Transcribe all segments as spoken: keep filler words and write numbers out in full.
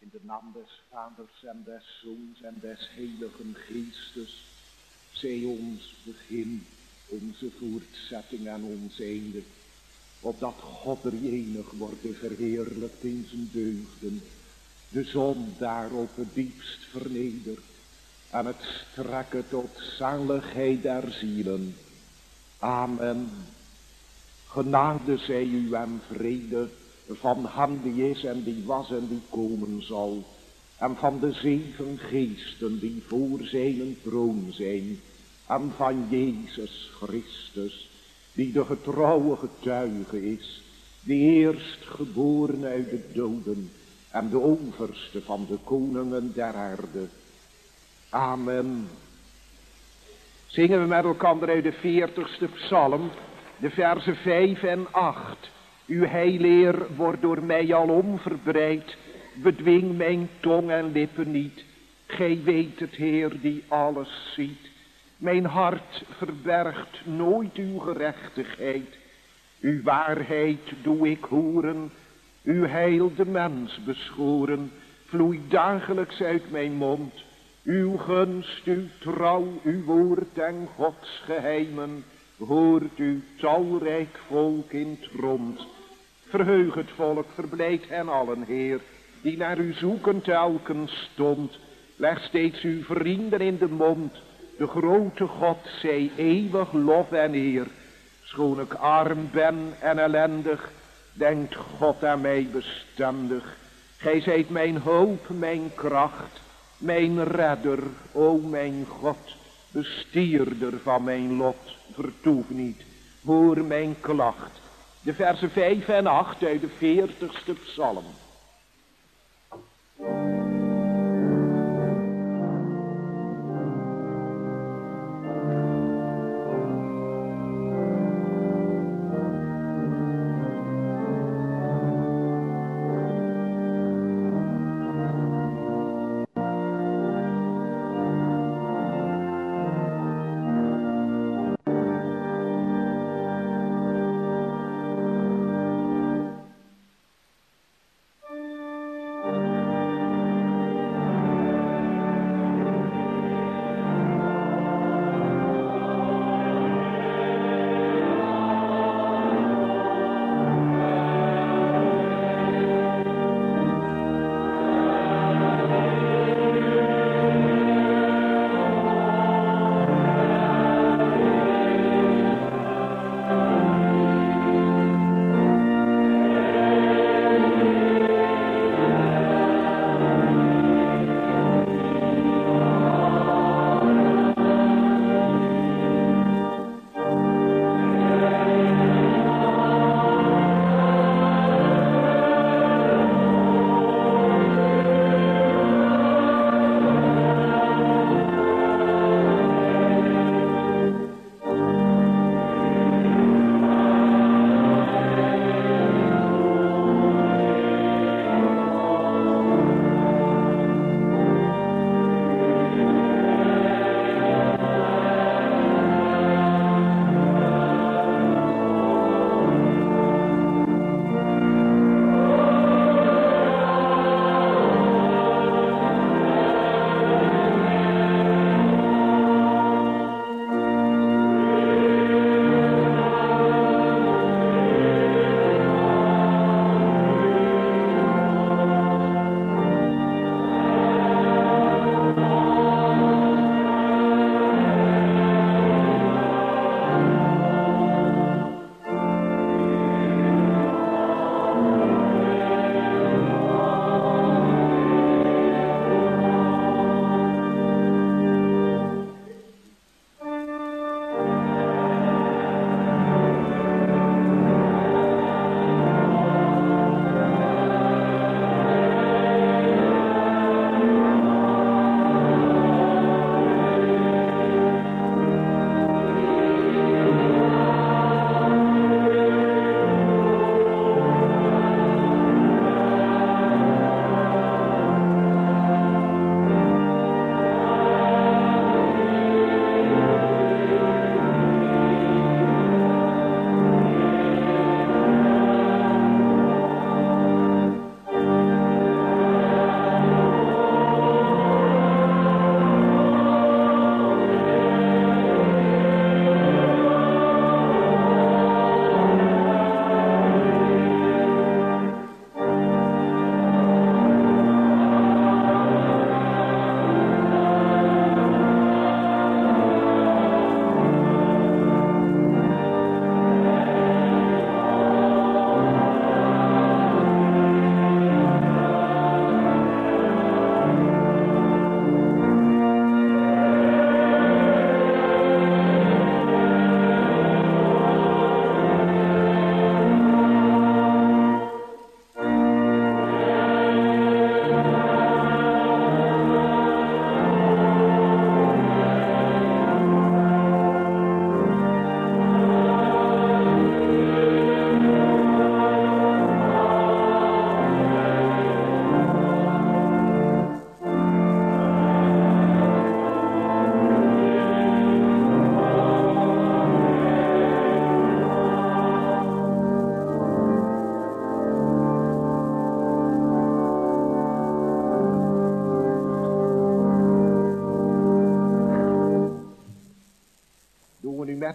In de naam des Vaders en des Zoons en des Heiligen Geestes, zij ons begin, onze voortzetting en ons einde, opdat God er enig wordt verheerlijkt in zijn deugden, de zon daarop het diepst vernedert en het strekken tot zaligheid der zielen. Amen. Genade zij u en vrede van hem die is en die was en die komen zal, en van de zeven geesten die voor zijn troon zijn, en van Jezus Christus, die de getrouwe getuige is, de eerstgeboren uit de doden en de overste van de koningen der aarde. Amen. Zingen we met elkaar uit de veertigste psalm, de verzen vijf en acht. Uw heileer wordt door mij alom verbreid, bedwing mijn tong en lippen niet. Gij weet het, Heer, die alles ziet. Mijn hart verbergt nooit uw gerechtigheid. Uw waarheid doe ik horen, uw heil de mens beschoren, vloeit dagelijks uit mijn mond. Uw gunst, uw trouw, uw woord en Gods geheimen, hoort uw talrijk volk in het rond. Verheug het volk, verblijd hen allen, Heer, die naar u zoeken telken stond. Leg steeds uw vrienden in de mond, de grote God zij eeuwig lof en eer. Schoon ik arm ben en ellendig, denkt God aan mij bestendig. Gij zijt mijn hoop, mijn kracht, mijn redder, o mijn God, bestierder van mijn lot. Vertoef niet, hoor mijn klacht. De versen vijf en acht uit de veertigste psalm.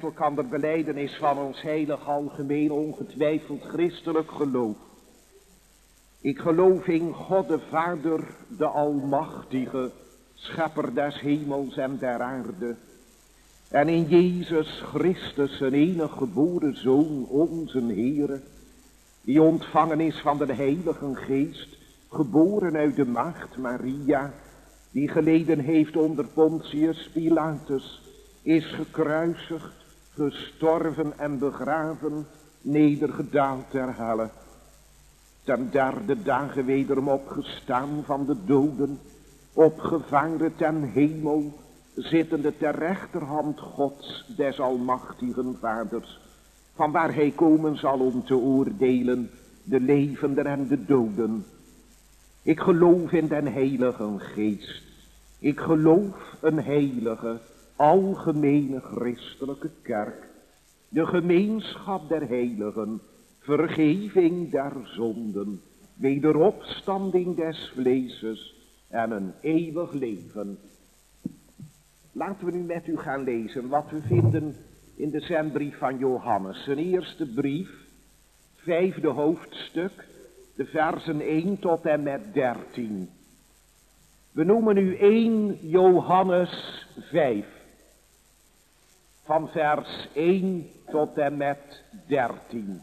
elkander belijdenis van ons heilig algemeen ongetwijfeld christelijk geloof. Ik geloof in God de Vader, de Almachtige, schepper des hemels en der aarde. En in Jezus Christus, zijn enig geboren Zoon, onze Heere, die ontvangen is van de Heilige Geest, geboren uit de maagd Maria, die geleden heeft onder Pontius Pilatus, is gekruisigd, gestorven en begraven, nedergedaald ter helle. Ten derde dagen wederom opgestaan van de doden, opgevaren ten hemel, zittende ter rechterhand Gods, des almachtigen Vaders, van waar hij komen zal om te oordelen de levenden en de doden. Ik geloof in den Heilige Geest. Ik geloof een heilige, algemene christelijke kerk, de gemeenschap der heiligen, vergeving der zonden, wederopstanding des vleeses en een eeuwig leven. Laten we nu met u gaan lezen wat we vinden in de zendbrief van Johannes. Zijn eerste brief, vijfde hoofdstuk, de versen één tot en met dertien. We noemen nu één Johannes vijf. Van vers één tot en met dertien.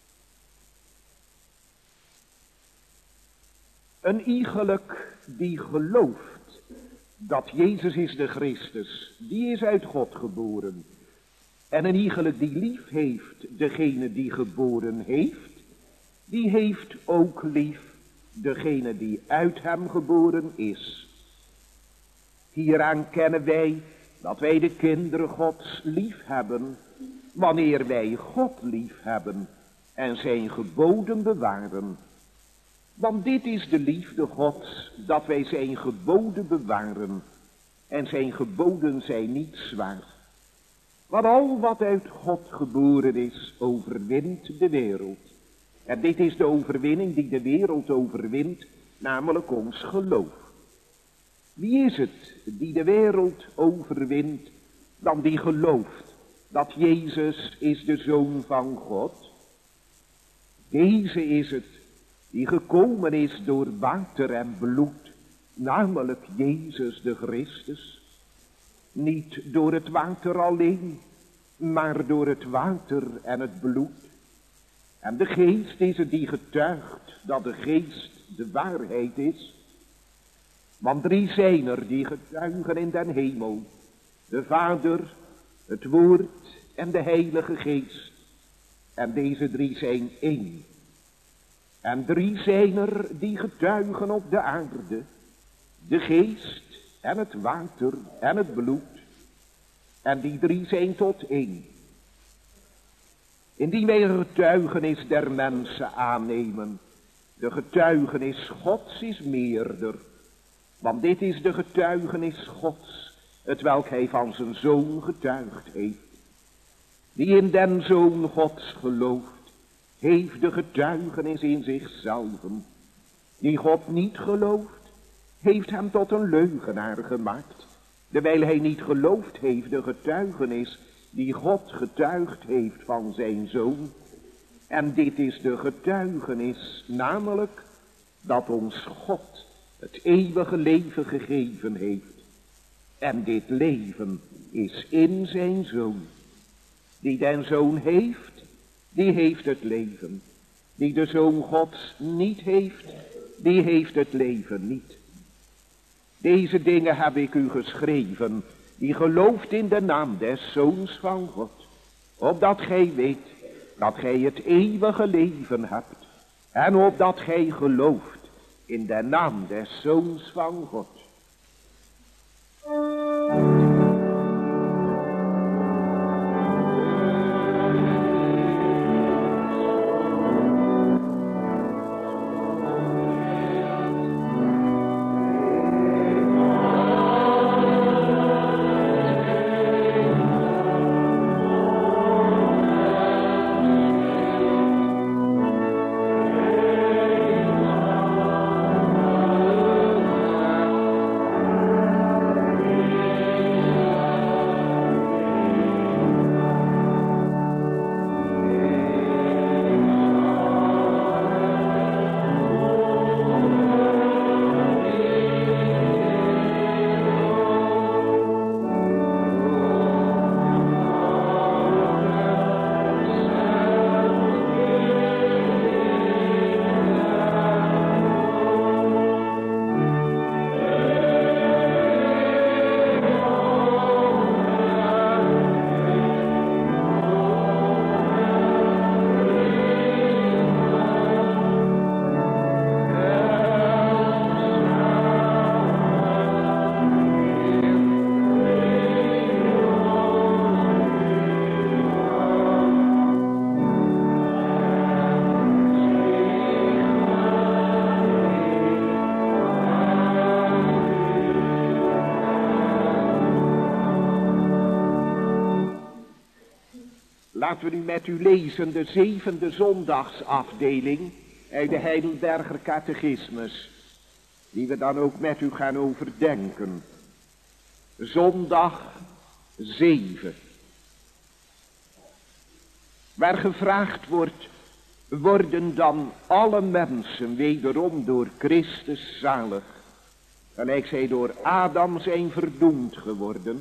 Een iegelijk die gelooft dat Jezus is de Christus, die is uit God geboren. En een iegelijk die lief heeft degene die geboren heeft, die heeft ook lief degene die uit hem geboren is. Hieraan kennen wij dat wij de kinderen Gods lief hebben, wanneer wij God lief hebben en zijn geboden bewaren. Want dit is de liefde Gods, dat wij zijn geboden bewaren, en zijn geboden zijn niet zwaar. Want al wat uit God geboren is, overwint de wereld. En dit is de overwinning die de wereld overwint, namelijk ons geloof. Wie is het die de wereld overwint, dan die gelooft dat Jezus is de Zoon van God? Deze is het die gekomen is door water en bloed, namelijk Jezus de Christus. Niet door het water alleen, maar door het water en het bloed. En de Geest is het die getuigt dat de Geest de waarheid is. Want drie zijn er die getuigen in den hemel: de Vader, het Woord en de Heilige Geest. En deze drie zijn één. En drie zijn er die getuigen op de aarde: de Geest en het water en het bloed. En die drie zijn tot één. Indien wij een getuigenis der mensen aannemen, de getuigenis Gods is meerder. Want dit is de getuigenis Gods, het welk hij van zijn Zoon getuigd heeft. Die in den Zoon Gods gelooft, heeft de getuigenis in zichzelf. Die God niet gelooft, heeft hem tot een leugenaar gemaakt, terwijl hij niet geloofd heeft de getuigenis die God getuigd heeft van zijn Zoon. En dit is de getuigenis, namelijk dat ons God het eeuwige leven gegeven heeft. En dit leven is in zijn Zoon. Die den Zoon heeft, die heeft het leven. Die de Zoon Gods niet heeft, die heeft het leven niet. Deze dingen heb ik u geschreven, die gelooft in de naam des Zoons van God, opdat gij weet dat gij het eeuwige leven hebt, en opdat gij gelooft in de naam des Zoons van God. Laten we nu met u lezen de zevende zondagsafdeling uit de Heidelberger Catechismus, die we dan ook met u gaan overdenken. Zondag zeven. Waar gevraagd wordt, worden dan alle mensen wederom door Christus zalig, gelijk zij door Adam zijn verdoemd geworden?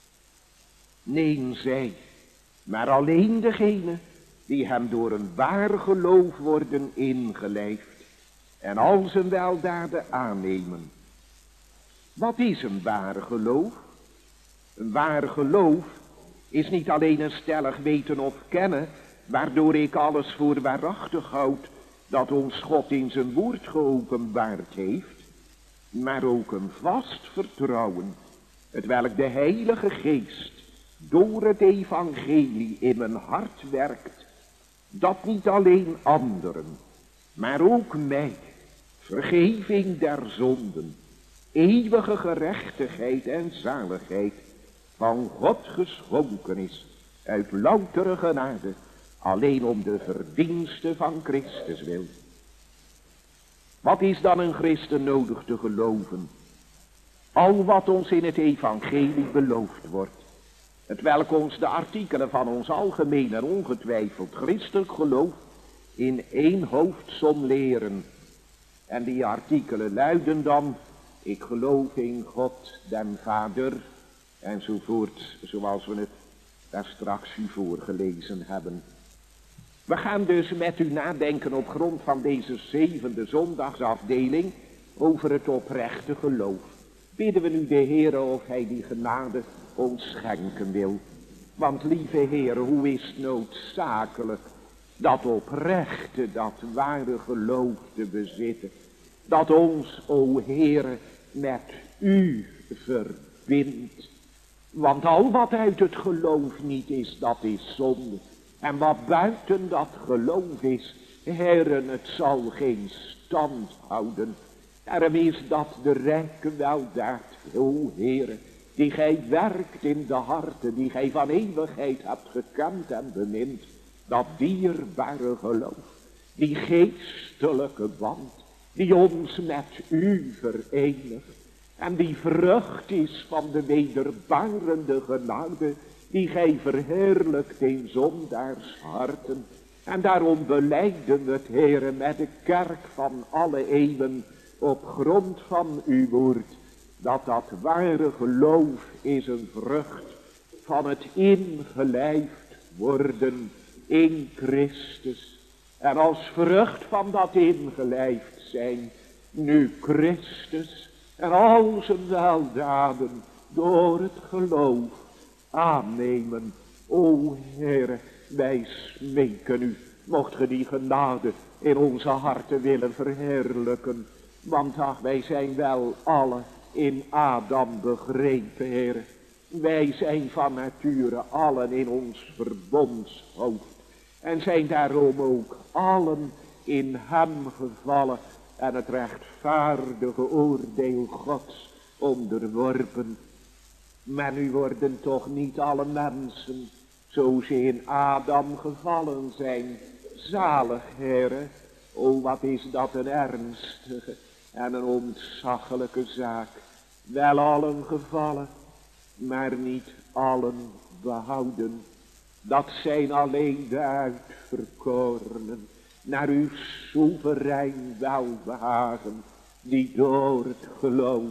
Nee, zij, maar alleen degene die hem door een waar geloof worden ingelijfd en al zijn weldaden aannemen. Wat is een waar geloof? Een waar geloof is niet alleen een stellig weten of kennen, waardoor ik alles voor waarachtig houd dat ons God in zijn woord geopenbaard heeft, maar ook een vast vertrouwen, hetwelk de Heilige Geest door het evangelie in mijn hart werkt, dat niet alleen anderen, maar ook mij, vergeving der zonden, eeuwige gerechtigheid en zaligheid van God geschonken is, uit loutere genade, alleen om de verdienste van Christus wil. Wat is dan een christen nodig te geloven? Al wat ons in het evangelie beloofd wordt, hetwelk ons de artikelen van ons algemeen en ongetwijfeld christelijk geloof in één hoofdsom leren. En die artikelen luiden dan: ik geloof in God den Vader, enzovoort, zoals we het daar straks u voorgelezen hebben. We gaan dus met u nadenken op grond van deze zevende zondagsafdeling over het oprechte geloof. Bidden we nu de Heere of hij die genade ons schenken wil. Want lieve Heere, hoe is het noodzakelijk dat oprechte, dat ware geloof te bezitten, dat ons, o Heere, met u verbindt. Want al wat uit het geloof niet is, dat is zonde. En wat buiten dat geloof is, Heeren, het zal geen stand houden. Daarom is dat de rijke weldaad, o Heere, die gij werkt in de harten, die gij van eeuwigheid hebt gekend en bemind. Dat dierbare geloof, die geestelijke band, die ons met u verenigt. En die vrucht is van de wederbarende genade, die gij verheerlijkt in zondaars harten. En daarom belijden we het, Heere, met de kerk van alle eeuwen, op grond van uw woord, dat dat ware geloof is een vrucht van het ingelijfd worden in Christus. En als vrucht van dat ingelijfd zijn, nu Christus en al zijn weldaden door het geloof aannemen. O Heere, wij smeken u, mocht ge die genade in onze harten willen verheerlijken. Want ach, wij zijn wel alle in Adam begrepen, Heere. Wij zijn van nature allen in ons verbondshoofd. En zijn daarom ook allen in hem gevallen en het rechtvaardige oordeel Gods onderworpen. Maar nu worden toch niet alle mensen, zo ze in Adam gevallen zijn, zalig, Heere. O, wat is dat een ernstige en een ontzaglijke zaak. Wel allen gevallen, maar niet allen behouden. Dat zijn alleen de uitverkorenen, naar uw soeverein welbehagen, die door het geloof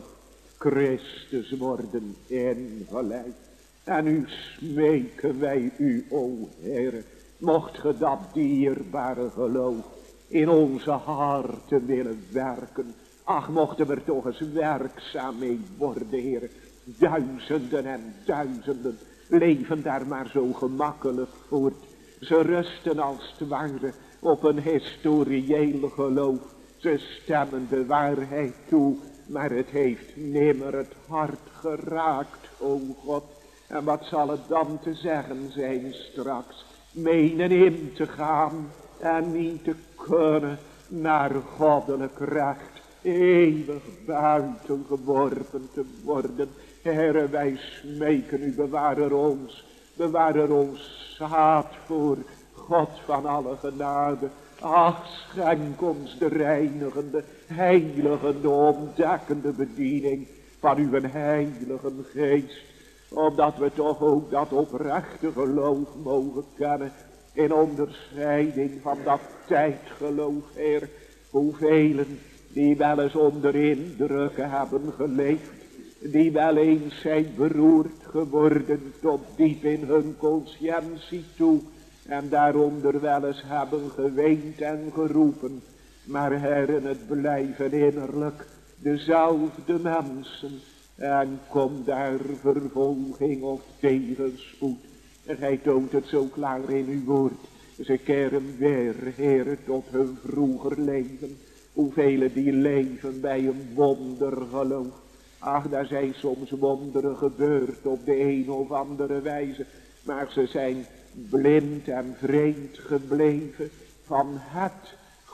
Christus worden ingeleid. En nu smeken wij u, o Heere, mocht ge dat dierbare geloof in onze harten willen werken. Ach, mochten we er toch eens werkzaam mee worden, Heere. Duizenden en duizenden leven daar maar zo gemakkelijk voort. Ze rusten als het ware op een historiëel geloof. Ze stemmen de waarheid toe, maar het heeft nimmer het hart geraakt, o God. En wat zal het dan te zeggen zijn straks? Menen in te gaan en niet te kunnen naar goddelijk recht, eeuwig buiten geworpen te worden. Heere, wij smeken u, bewaar ons Bewaar er ons zaad voor, God van alle genade. Ach, schenk ons de reinigende, heiligende, ontdekkende bediening van uw heilige geest. Opdat we toch ook dat oprechte geloof mogen kennen. In onderscheiding van dat tijdgeloof, Heer. Hoevelen die wel eens onder indrukken hebben geleefd. Die wel eens zijn beroerd geworden tot diep in hun conscientie toe. En daaronder wel eens hebben geweend en geroepen. Maar Heeren, het blijven innerlijk dezelfde mensen. En komt daar vervolging of tegenspoed. En gij toont het zo klaar in uw woord. Ze keren weer, Heere, tot hun vroeger leven. Hoeveel die leven bij een wondergeloof. Ach, daar zijn soms wonderen gebeurd op de een of andere wijze. Maar ze zijn blind en vreemd gebleven van het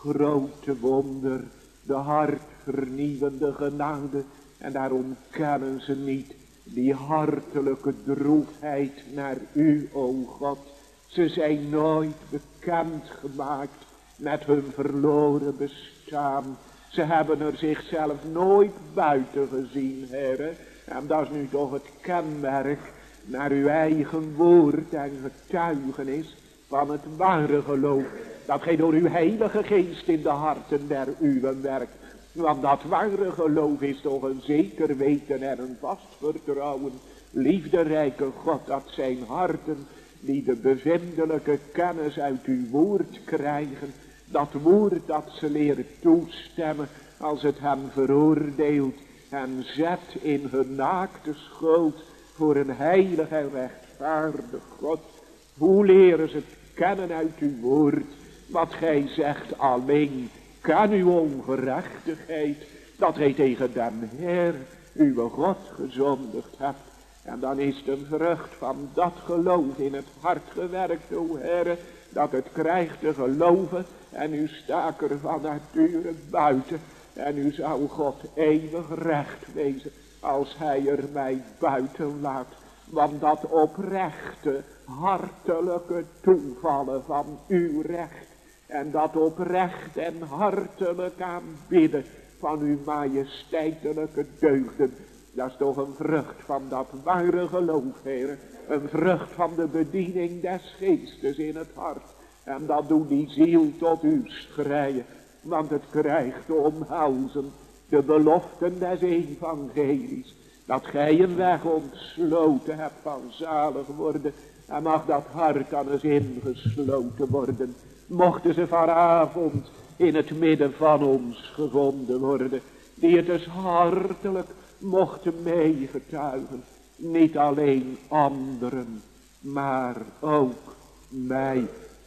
grote wonder. De hartvernieuwende genade. En daarom kennen ze niet die hartelijke droefheid naar u, o God. Ze zijn nooit bekend gemaakt met hun verloren bestaan. Ze hebben er zichzelf nooit buiten gezien, Heere. En dat is nu toch het kenmerk naar uw eigen woord en getuigenis van het ware geloof. Dat gij door uw heilige geest in de harten der uwen werkt. Want dat ware geloof is toch een zeker weten en een vast vertrouwen. Liefderijke God, dat zijn harten die de bevindelijke kennis uit uw woord krijgen. Dat woord dat ze leren toestemmen als het hem veroordeelt. En zet in hun naakte schoot voor een heilig en rechtvaardig God. Hoe leren ze het kennen uit uw woord? Wat gij zegt alleen. Ken uw ongerechtigheid, dat gij tegen den Heer, uw God, gezondigd hebt. En dan is het een vrucht van dat geloof in het hart gewerkt, o Heere, dat het krijgt te geloven. En u staat er van nature buiten. En u zou God eeuwig recht wezen, als hij er mij buiten laat. Want dat oprechte, hartelijke toevallen van uw recht. En dat oprecht en hartelijk aanbidden van uw majesteitelijke deugden. Dat is toch een vrucht van dat ware geloof, Heer. Een vrucht van de bediening des geestes in het hart. En dat doet die ziel tot u schreien. Want het krijgt te omhelzen de beloften des evangelies. Dat gij een weg ontsloten hebt van zalig worden. En mag dat hart dan eens ingesloten worden. Mochten ze vanavond in het midden van ons gevonden worden. Die het dus hartelijk mochten meegetuigen. Niet alleen anderen, maar ook mij.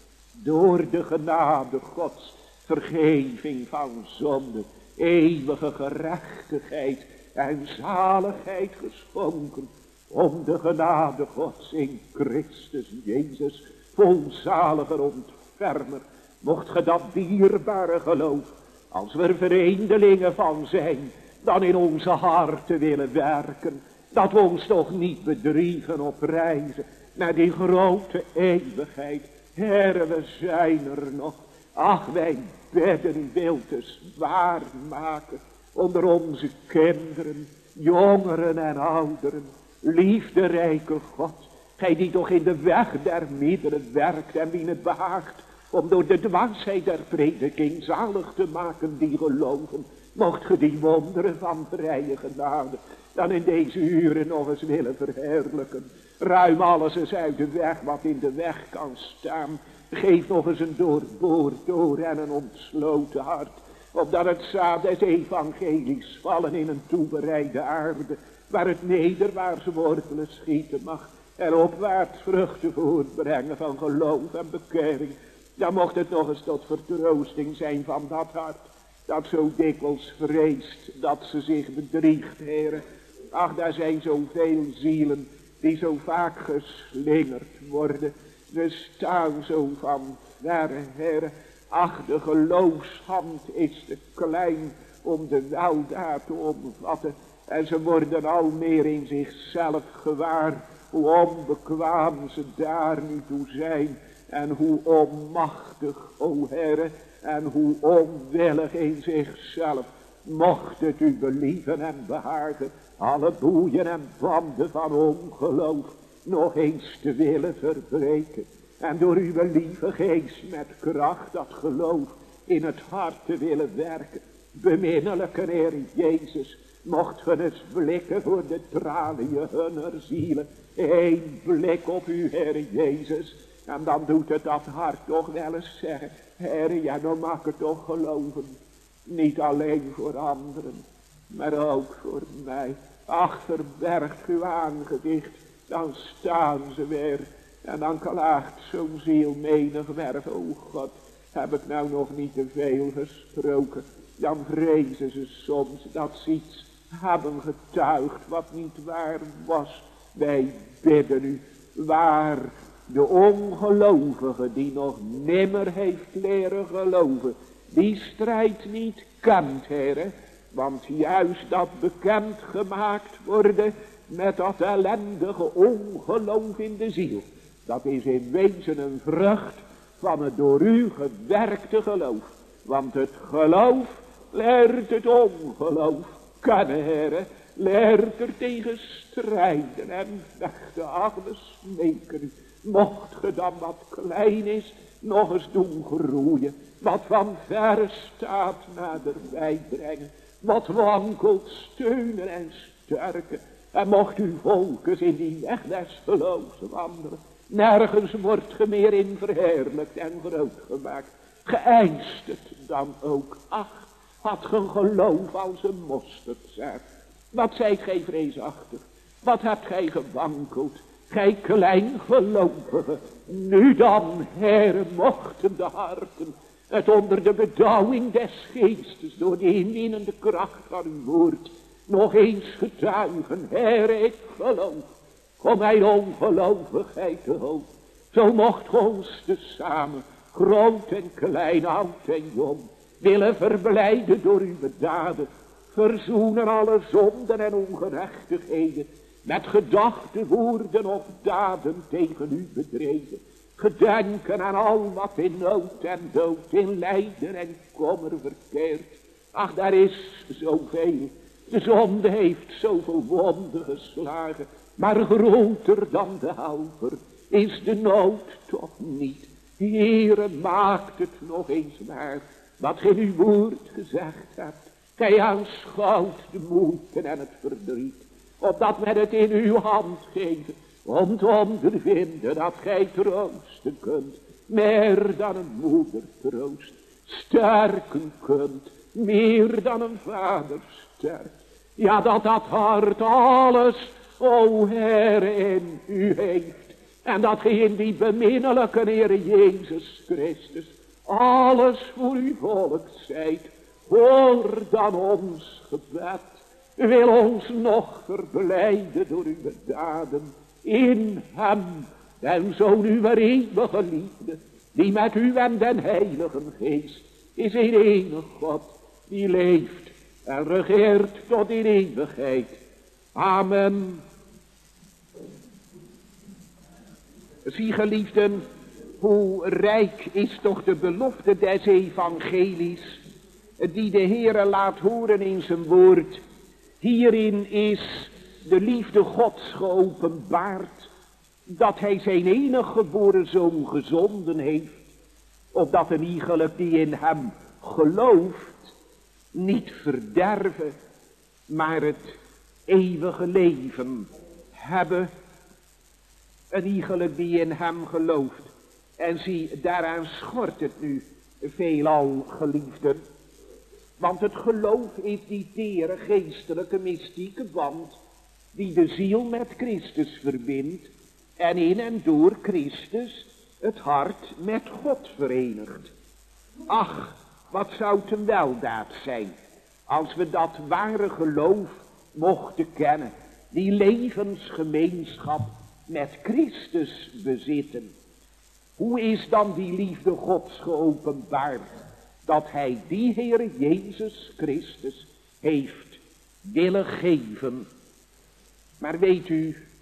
Door de genade Gods, vergeving van zonde, eeuwige gerechtigheid en zaligheid geschonken. Om de genade Gods in Christus Jezus, volzaliger ontfermer. Mocht ge dat dierbare geloof, als we er vreemdelingen van zijn, dan in onze harten willen werken. Dat we ons toch niet bedriegen op reizen naar die grote eeuwigheid. Heere, we zijn er nog. Ach, wij bidden wilt eens waarmaken onder onze kinderen, jongeren en ouderen. Liefderijke God, gij die toch in de weg der middelen werkt en wie het behaagt om door de dwaasheid der prediking zalig te maken die geloven. Mocht ge die wonderen van vrije genade dan in deze uren nog eens willen verheerlijken. Ruim alles eens uit de weg wat in de weg kan staan. Geef nog eens een doorboord door en een ontsloten hart. Opdat het zaad des evangelies vallen in een toebereide aarde. Waar het nederwaarts wortelen schieten mag. En opwaarts vruchten voortbrengen van geloof en bekering. Dan mocht het nog eens tot vertroosting zijn van dat hart. Dat zo dikwijls vreest dat ze zich bedriegt, Heere. Ach, daar zijn zoveel zielen die zo vaak geslingerd worden. We staan zo van verre, Heere. Ach, de geloofshand is te klein om de weldaad te omvatten. En ze worden al meer in zichzelf gewaar hoe onbekwaam ze daar nu toe zijn. En hoe onmachtig, o Heere, en hoe onwillig in zichzelf. Mocht het u believen en behagen, alle boeien en banden van ongeloof nog eens te willen verbreken. En door uw lieve geest met kracht dat geloof in het hart te willen werken. Beminnelijke Heer Jezus, mocht ge eens blikken voor de traliën hunner zielen. Eén blik op u, Heer Jezus. En dan doet het dat hart toch wel eens zeggen, Heer, ja, dan mag ik het toch geloven. Niet alleen voor anderen, maar ook voor mij. Ach, verbergt uw aangezicht, dan staan ze weer. En dan klaagt zo'n ziel menig werf. O God, heb ik nou nog niet te veel gesproken. Dan vrezen ze soms dat ze iets hebben getuigd wat niet waar was. Wij bidden u, waar de ongelovige die nog nimmer heeft leren geloven, die strijd niet kent, Heere. Want juist dat bekend gemaakt worden met dat ellendige ongeloof in de ziel, dat is in wezen een vrucht van het door u gewerkte geloof. Want het geloof leert het ongeloof kennen, Heere. Leert er tegen strijden en vechten. Ach, we smeken u. Mocht ge dan wat klein is nog eens doen groeien. Wat van verre staat naderbij brengen. Wat wankelt steunen en sterken. En mocht u volkens in die weg des geloofs wandelen. Nergens wordt ge meer in verheerlijkt en groot gemaakt. Geëist het dan ook. Ach, had ge een geloof als een mosterdzaad. Wat zijt gij vreesachtig? Wat hebt gij gewankeld? Gij klein gelovige. Nu dan, Heere, mochten de harten het onder de bedauwing des geestes door de inwinnende kracht van uw woord nog eens getuigen. Heere, ik geloof. Kom mijn ongelovigheid te hulp. Zo mocht ons tezamen, groot en klein, oud en jong, willen verblijden door uw daden. Verzoenen alle zonden en ongerechtigheden, met gedachten, woorden of daden tegen u bedreven. Gedenken aan al wat in nood en dood, in lijden en kommer verkeert. Ach, daar is zoveel. De zonde heeft zoveel wonden geslagen. Maar groter dan de helper is de nood toch niet. Heere, maakt het nog eens waar, wat gij in uw woord gezegd hebt. Gij aanschouwt de moeite en het verdriet, opdat men het in uw hand geven, om te ondervinden dat gij troosten kunt, meer dan een moeder troost, sterken kunt, meer dan een vader sterkt. Ja, dat dat hart alles, o Heer, in u heeft, en dat gij in die beminnelijke Heer Jezus Christus alles voor uw volk zijt. Hoor dan ons gebed. Wil ons nog verblijden door uw daden in hem, den Zoon uw eeuwige liefde, die met u en den Heiligen Geest is een enig God, die leeft en regeert tot in eeuwigheid. Amen. Zie, geliefden, hoe rijk is toch de belofte des evangelies, die de Heere laat horen in zijn woord. Hierin is de liefde Gods geopenbaard, dat hij zijn enig geboren zoon gezonden heeft, opdat een iegelijk die in hem gelooft, niet verderven, maar het eeuwige leven hebben. Een iegelijk die in hem gelooft. En zie, daaraan schort het nu veelal, geliefden. Want het geloof is die tere geestelijke mystieke band die de ziel met Christus verbindt en in en door Christus het hart met God verenigt. Ach, wat zou het een weldaad zijn als we dat ware geloof mochten kennen, die levensgemeenschap met Christus bezitten. Hoe is dan die liefde Gods geopenbaard? Dat hij die Heer Jezus Christus heeft willen geven. Maar weet u,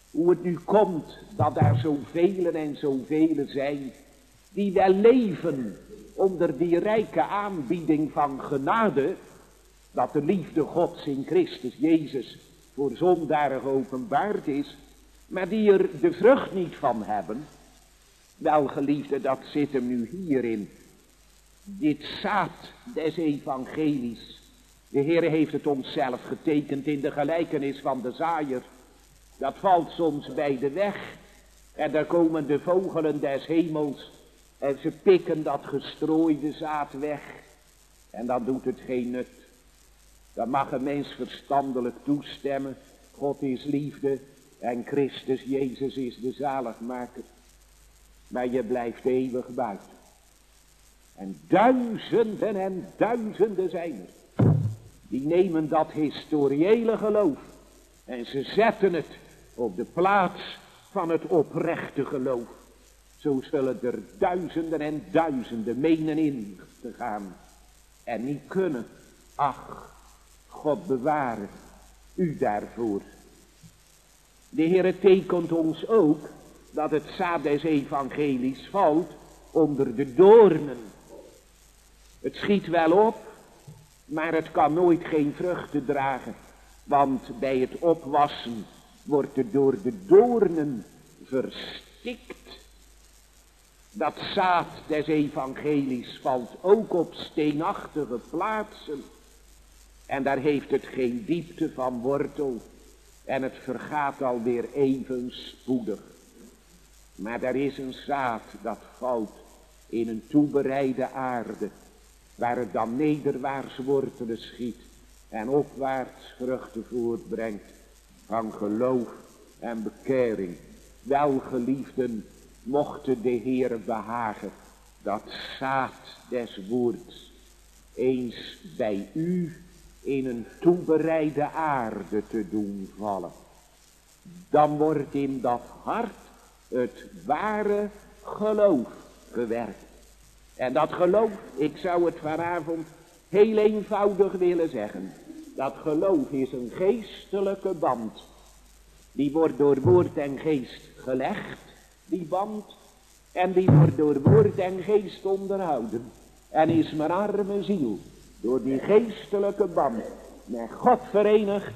Hoe het nu komt dat er zoveel en zoveel zijn die wel leven onder die rijke aanbieding van genade, dat de liefde Gods in Christus Jezus voor zondaren geopenbaard is, maar die er de vrucht niet van hebben. Wel, geliefde, dat zit hem nu hierin. Dit zaad des evangelies. De Heer heeft het ons zelf getekend in de gelijkenis van de zaaier. Dat valt soms bij de weg. En daar komen de vogelen des hemels. En ze pikken dat gestrooide zaad weg. En dan doet het geen nut. Dan mag een mens verstandelijk toestemmen. God is liefde. En Christus Jezus is de zaligmaker. Maar je blijft eeuwig buiten. En duizenden en duizenden zijn er. Die nemen dat historiële geloof. En ze zetten het op de plaats van het oprechte geloof. Zo zullen er duizenden en duizenden menen in te gaan. En niet kunnen. Ach, God beware u daarvoor. De Heere tekent ons ook dat het zaad des evangelies valt onder de doornen. Het schiet wel op, maar het kan nooit geen vruchten dragen. Want bij het opwassen wordt het door de doornen verstikt. Dat zaad des evangelies valt ook op steenachtige plaatsen. En daar heeft het geen diepte van wortel. En het vergaat alweer even spoedig. Maar er is een zaad dat valt in een toebereide aarde. Waar het dan nederwaarts wortelen schiet. En opwaarts vruchten voortbrengt. Van geloof en bekering. Welgeliefden, mochten de Heere behagen. Dat zaad des woords eens bij u in een toebereide aarde te doen vallen. Dan wordt in dat hart het ware geloof gewerkt. En dat geloof, ik zou het vanavond heel eenvoudig willen zeggen. Dat geloof is een geestelijke band. Die wordt door woord en geest gelegd, die band. En die wordt door woord en geest onderhouden. En is mijn arme ziel door die geestelijke band met God verenigd.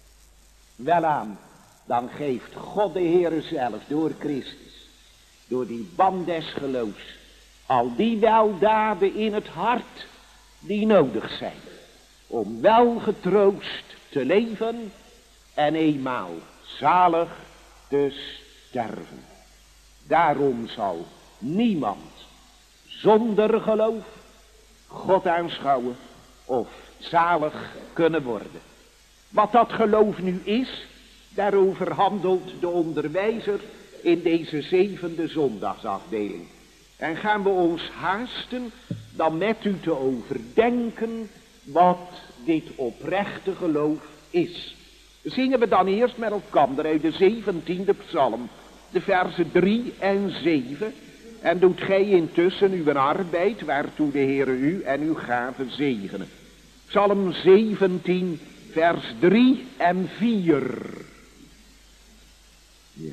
Welaan, dan geeft God de Heere zelf door Christus, door die band des geloofs, al die weldaden in het hart die nodig zijn. Om wel getroost te leven en eenmaal zalig te sterven. Daarom zal niemand zonder geloof God aanschouwen of zalig kunnen worden. Wat dat geloof nu is, daarover handelt de onderwijzer in deze zevende zondagsafdeling. En gaan we ons haasten dan met u te overdenken wat dit oprechte geloof is. Zingen we dan eerst met elkaar uit de zeventiende psalm, de versen drie en zeven. En doet gij intussen uw arbeid, waartoe de Heere u en uw gaven zegenen. Psalm zeventien, vers drie en vier. Ja.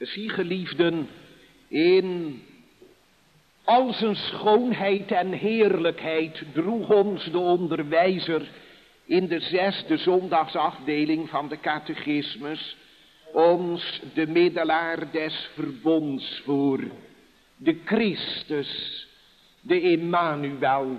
Zie, geliefden, in al zijn schoonheid en heerlijkheid droeg ons de onderwijzer in de zesde zondagsafdeling van de catechismus ons de middelaar des verbonds voor, de Christus, de Emmanuel,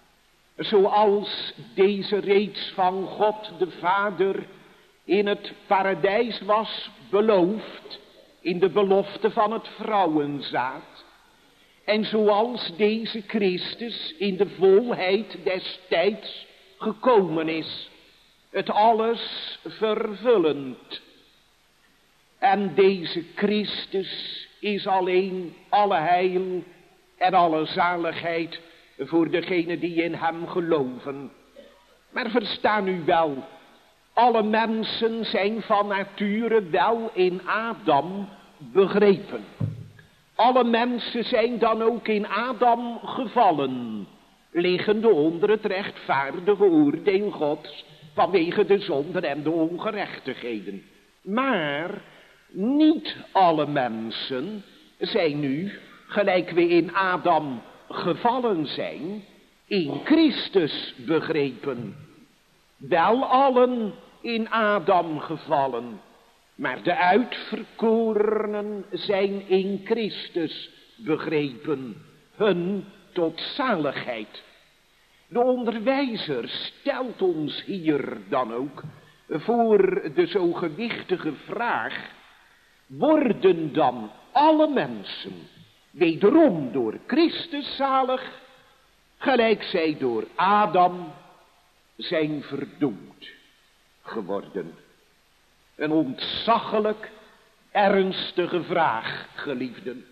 zoals deze reeds van God de Vader in het paradijs was beloofd, in de belofte van het vrouwenzaad. En zoals deze Christus in de volheid des tijds gekomen is, het alles vervullend. En deze Christus is alleen alle heil en alle zaligheid voor degenen die in hem geloven. Maar versta nu wel, alle mensen zijn van nature wel in Adam begrepen. Alle mensen zijn dan ook in Adam gevallen, liggende onder het rechtvaardige oordeel Gods vanwege de zonden en de ongerechtigheden. Maar niet alle mensen zijn nu, gelijk we in Adam gevallen zijn, in Christus begrepen. Wel allen in Adam gevallen, maar de uitverkorenen zijn in Christus begrepen, hun tot zaligheid. De onderwijzer stelt ons hier dan ook voor de zo gewichtige vraag: worden dan alle mensen wederom door Christus zalig, gelijk zij door Adam zijn verdoemd geworden? Een ontzaglijk ernstige vraag, geliefden.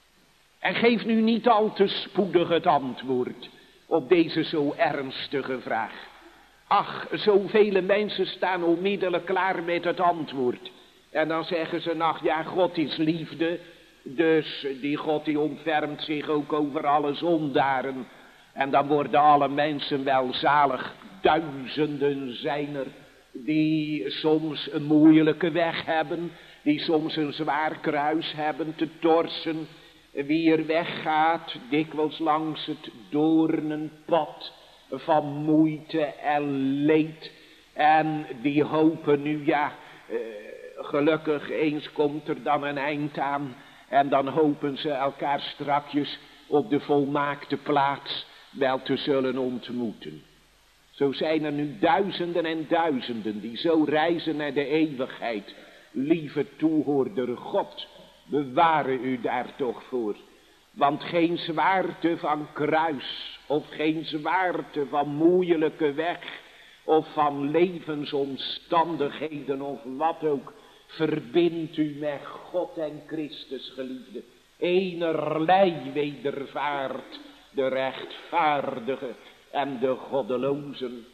En geef nu niet al te spoedig het antwoord op deze zo ernstige vraag. Ach, zoveel mensen staan onmiddellijk klaar met het antwoord. En dan zeggen ze, ach ja, God is liefde, dus die God die ontfermt zich ook over alle zondaren. En dan worden alle mensen wel zalig. Duizenden zijn er die soms een moeilijke weg hebben, die soms een zwaar kruis hebben te torsen. Wie er weggaat, dikwijls langs het doornenpad van moeite en leed. En die hopen nu, ja, uh, gelukkig eens komt er dan een eind aan. En dan hopen ze elkaar strakjes op de volmaakte plaats wel te zullen ontmoeten. Zo zijn er nu duizenden en duizenden die zo reizen naar de eeuwigheid. Lieve toehoorder, God, beware u daar toch voor. Want geen zwaarte van kruis, of geen zwaarte van moeilijke weg, of van levensomstandigheden, of wat ook, verbindt u met God en Christus, geliefde. Enerlei wedervaart de rechtvaardige en de goddelozen.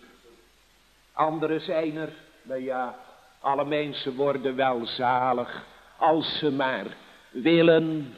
Anderen zijn er, maar ja, alle mensen worden wel zalig als ze maar willen.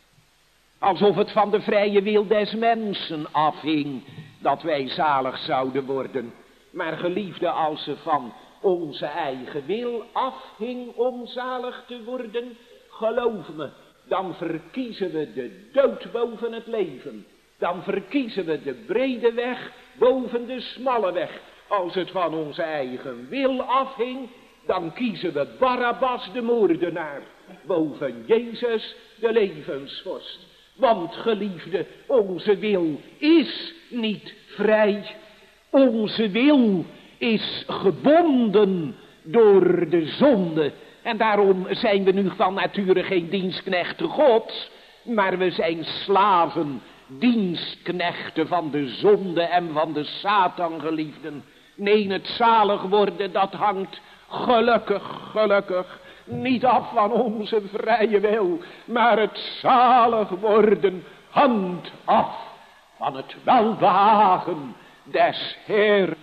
Alsof het van de vrije wil des mensen afhing dat wij zalig zouden worden. Maar geliefde, als ze van onze eigen wil afhing om zalig te worden, geloof me, dan verkiezen we de dood boven het leven. Dan verkiezen we de brede weg boven de smalle weg. Als het van onze eigen wil afhing, dan kiezen we Barabbas de moordenaar boven Jezus de levensvorst. Want geliefde, onze wil is niet vrij. Onze wil is gebonden door de zonde. En daarom zijn we nu van nature geen dienstknechten Gods, maar we zijn slaven, dienstknechten van de zonde en van de Satan, geliefden. Nee, het zalig worden, dat hangt gelukkig, gelukkig niet af van onze vrije wil, maar het zalig worden hangt af van het welbehagen des Heeren.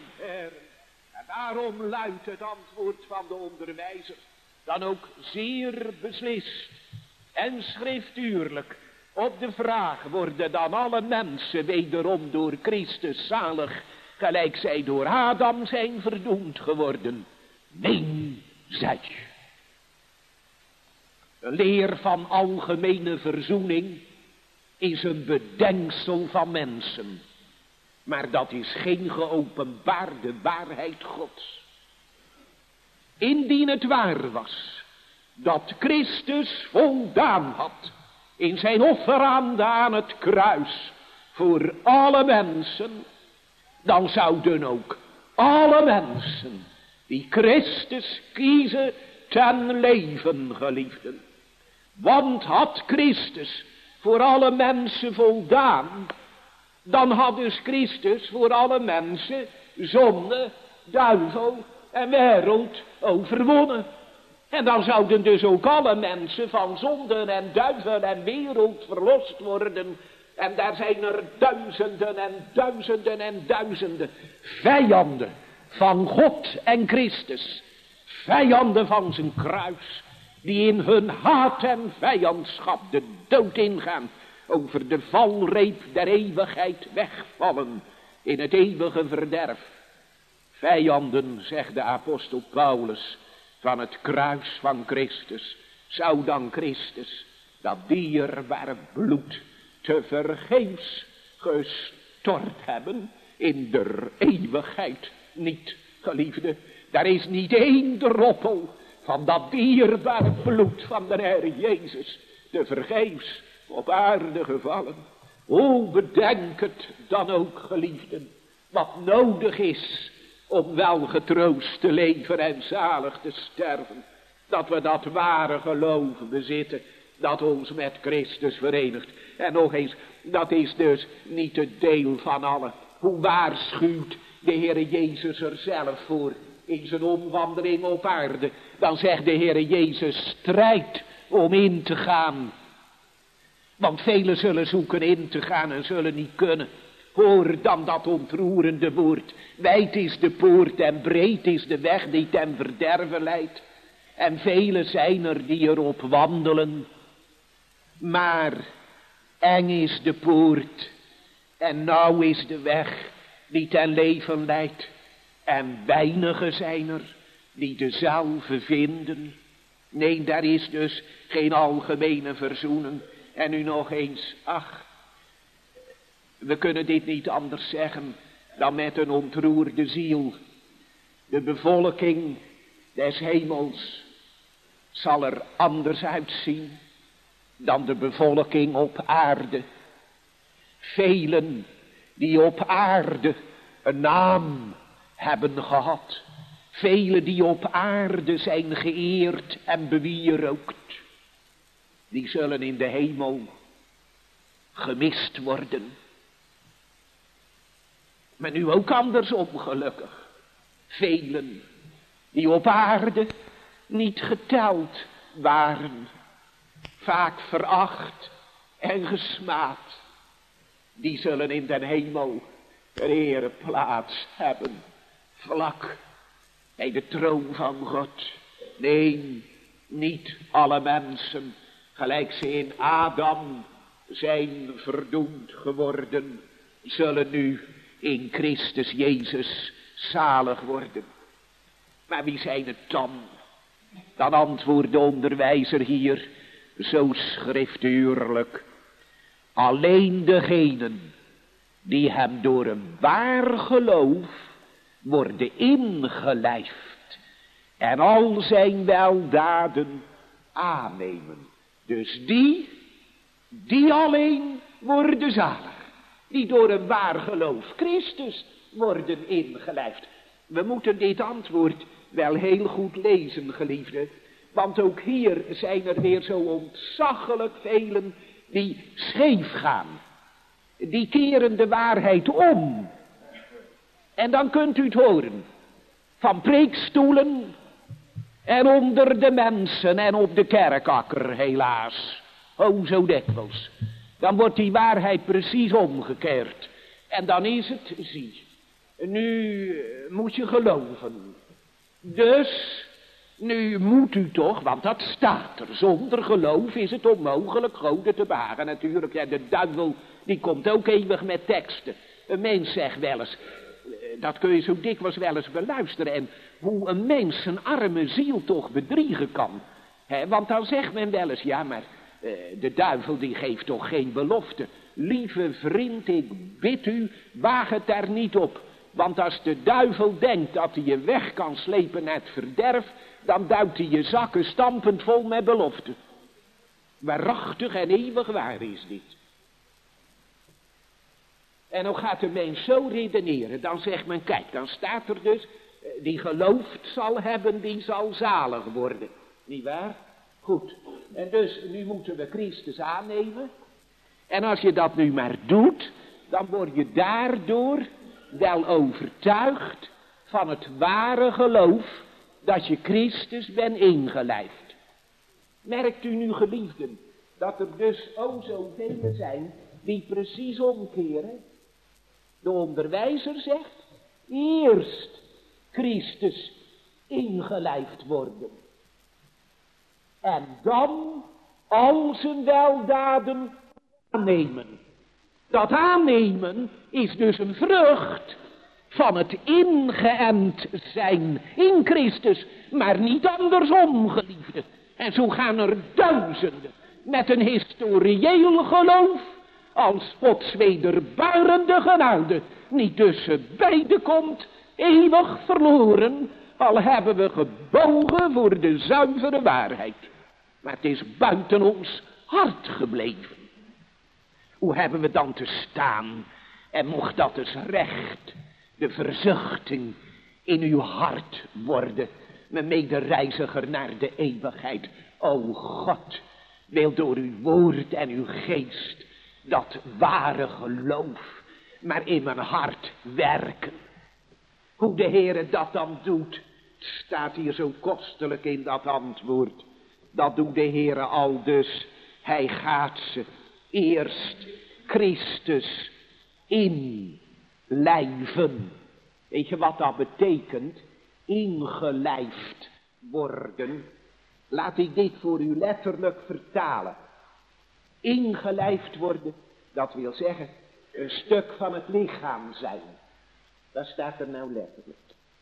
En daarom luidt het antwoord van de onderwijzer dan ook zeer beslist en schriftuurlijk op de vraag: worden dan alle mensen wederom door Christus zalig, gelijk zij door Adam zijn verdoemd geworden? Nee, zei. Een leer van algemene verzoening is een bedenksel van mensen. Maar dat is geen geopenbaarde waarheid Gods. Indien het waar was dat Christus voldaan had in zijn offerande aan het kruis voor alle mensen, dan zouden ook alle mensen die Christus kiezen ten leven, geliefden. Want had Christus voor alle mensen voldaan, dan had dus Christus voor alle mensen zonde, duivel en wereld overwonnen. En dan zouden dus ook alle mensen van zonden en duivel en wereld verlost worden. En daar zijn er duizenden en duizenden en duizenden vijanden van God en Christus. Vijanden van zijn kruis, die in hun haat en vijandschap de dood ingaan, over de valreep der eeuwigheid wegvallen in het eeuwige verderf. Vijanden, zegt de apostel Paulus, van het kruis van Christus, zou dan Christus dat dierbare bloed te vergeefs gestort hebben in der eeuwigheid niet, geliefde. Daar is niet één droppel van dat dierbare bloed van de Heer Jezus te vergeefs op aarde gevallen. O, bedenk het dan ook, geliefden, wat nodig is om wel getroost te leven en zalig te sterven. Dat we dat ware geloof bezitten, dat ons met Christus verenigt. En nog eens, dat is dus niet het deel van allen. Hoe waarschuwt de Heer Jezus er zelf voor in zijn omwandeling op aarde? Dan zegt de Heer Jezus, strijd om in te gaan. Want velen zullen zoeken in te gaan en zullen niet kunnen. Hoor dan dat ontroerende woord. Wijd is de poort en breed is de weg die ten verderven leidt. En velen zijn er die erop wandelen. Maar eng is de poort en nauw is de weg die ten leven leidt. En weinigen zijn er die dezelfde vinden. Nee, daar is dus geen algemene verzoening. En nu nog eens, ach, we kunnen dit niet anders zeggen dan met een ontroerde ziel. De bevolking des hemels zal er anders uitzien dan de bevolking op aarde. Velen die op aarde een naam hebben gehad. Velen die op aarde zijn geëerd en bewierookt. Die zullen in de hemel gemist worden. Maar nu ook andersom gelukkig. Velen die op aarde niet geteld waren. Vaak veracht en gesmaad. Die zullen in den hemel een ereplaats hebben. Vlak bij de troon van God. Nee, niet alle mensen, gelijk ze in Adam zijn verdoemd geworden, zullen nu in Christus Jezus zalig worden. Maar wie zijn het dan? Dan antwoordt de onderwijzer hier zo schriftuurlijk. Alleen degenen die hem door een waar geloof worden ingelijfd en al zijn weldaden aannemen. Dus die, die alleen worden zalig. Die door een waar geloof Christus worden ingelijfd. We moeten dit antwoord wel heel goed lezen, geliefden. Want ook hier zijn er weer zo ontzaglijk velen die scheef gaan. Die keren de waarheid om. En dan kunt u het horen. Van preekstoelen en onder de mensen en op de kerkakker helaas. O, zo dikwijls. Dan wordt die waarheid precies omgekeerd. En dan is het, zie, nu moet je geloven. Dus, nu moet u toch, want dat staat er. Zonder geloof is het onmogelijk Goden te behagen. Natuurlijk, ja, de duivel, die komt ook eeuwig met teksten. Een mens zegt wel eens, dat kun je zo dikwijls wel eens beluisteren. En hoe een mens een arme ziel toch bedriegen kan. He, want dan zegt men wel eens, ja maar uh, de duivel die geeft toch geen belofte. Lieve vriend, ik bid u, waag het daar niet op. Want als de duivel denkt dat hij je weg kan slepen naar het verderf, dan duwt hij je zakken stampend vol met beloften. Waarachtig en eeuwig waar is dit. En dan gaat de mens zo redeneren, dan zegt men, kijk, dan staat er dus, die geloofd zal hebben, die zal zalig worden. Niet waar? Goed. En dus, nu moeten we Christus aannemen. En als je dat nu maar doet, dan word je daardoor wel overtuigd van het ware geloof dat je Christus bent ingelijfd. Merkt u nu, geliefden, dat er dus o zoveel zijn die precies omkeren? De onderwijzer zegt, eerst Christus ingelijfd worden. En dan al zijn weldaden aannemen. Dat aannemen is dus een vrucht van het ingeënt zijn in Christus, maar niet andersom, geliefde. En zo gaan er duizenden met een historieel geloof als Gods wederbarende genade niet tussen beide komt, eeuwig verloren, al hebben we gebogen voor de zuivere waarheid. Maar het is buiten ons hart gebleven. Hoe hebben we dan te staan? En mocht dat dus recht de verzuchting in uw hart worden, mijn medereiziger naar de eeuwigheid. O God, wil door uw woord en uw geest dat ware geloof maar in mijn hart werken. Hoe de Heere dat dan doet, het staat hier zo kostelijk in dat antwoord. Dat doet de Heere al dus. Hij gaat ze eerst Christus inlijven. Weet je wat dat betekent? Ingelijfd worden. Laat ik dit voor u letterlijk vertalen. Ingelijfd worden, dat wil zeggen een stuk van het lichaam zijn. Dat staat er nou letterlijk.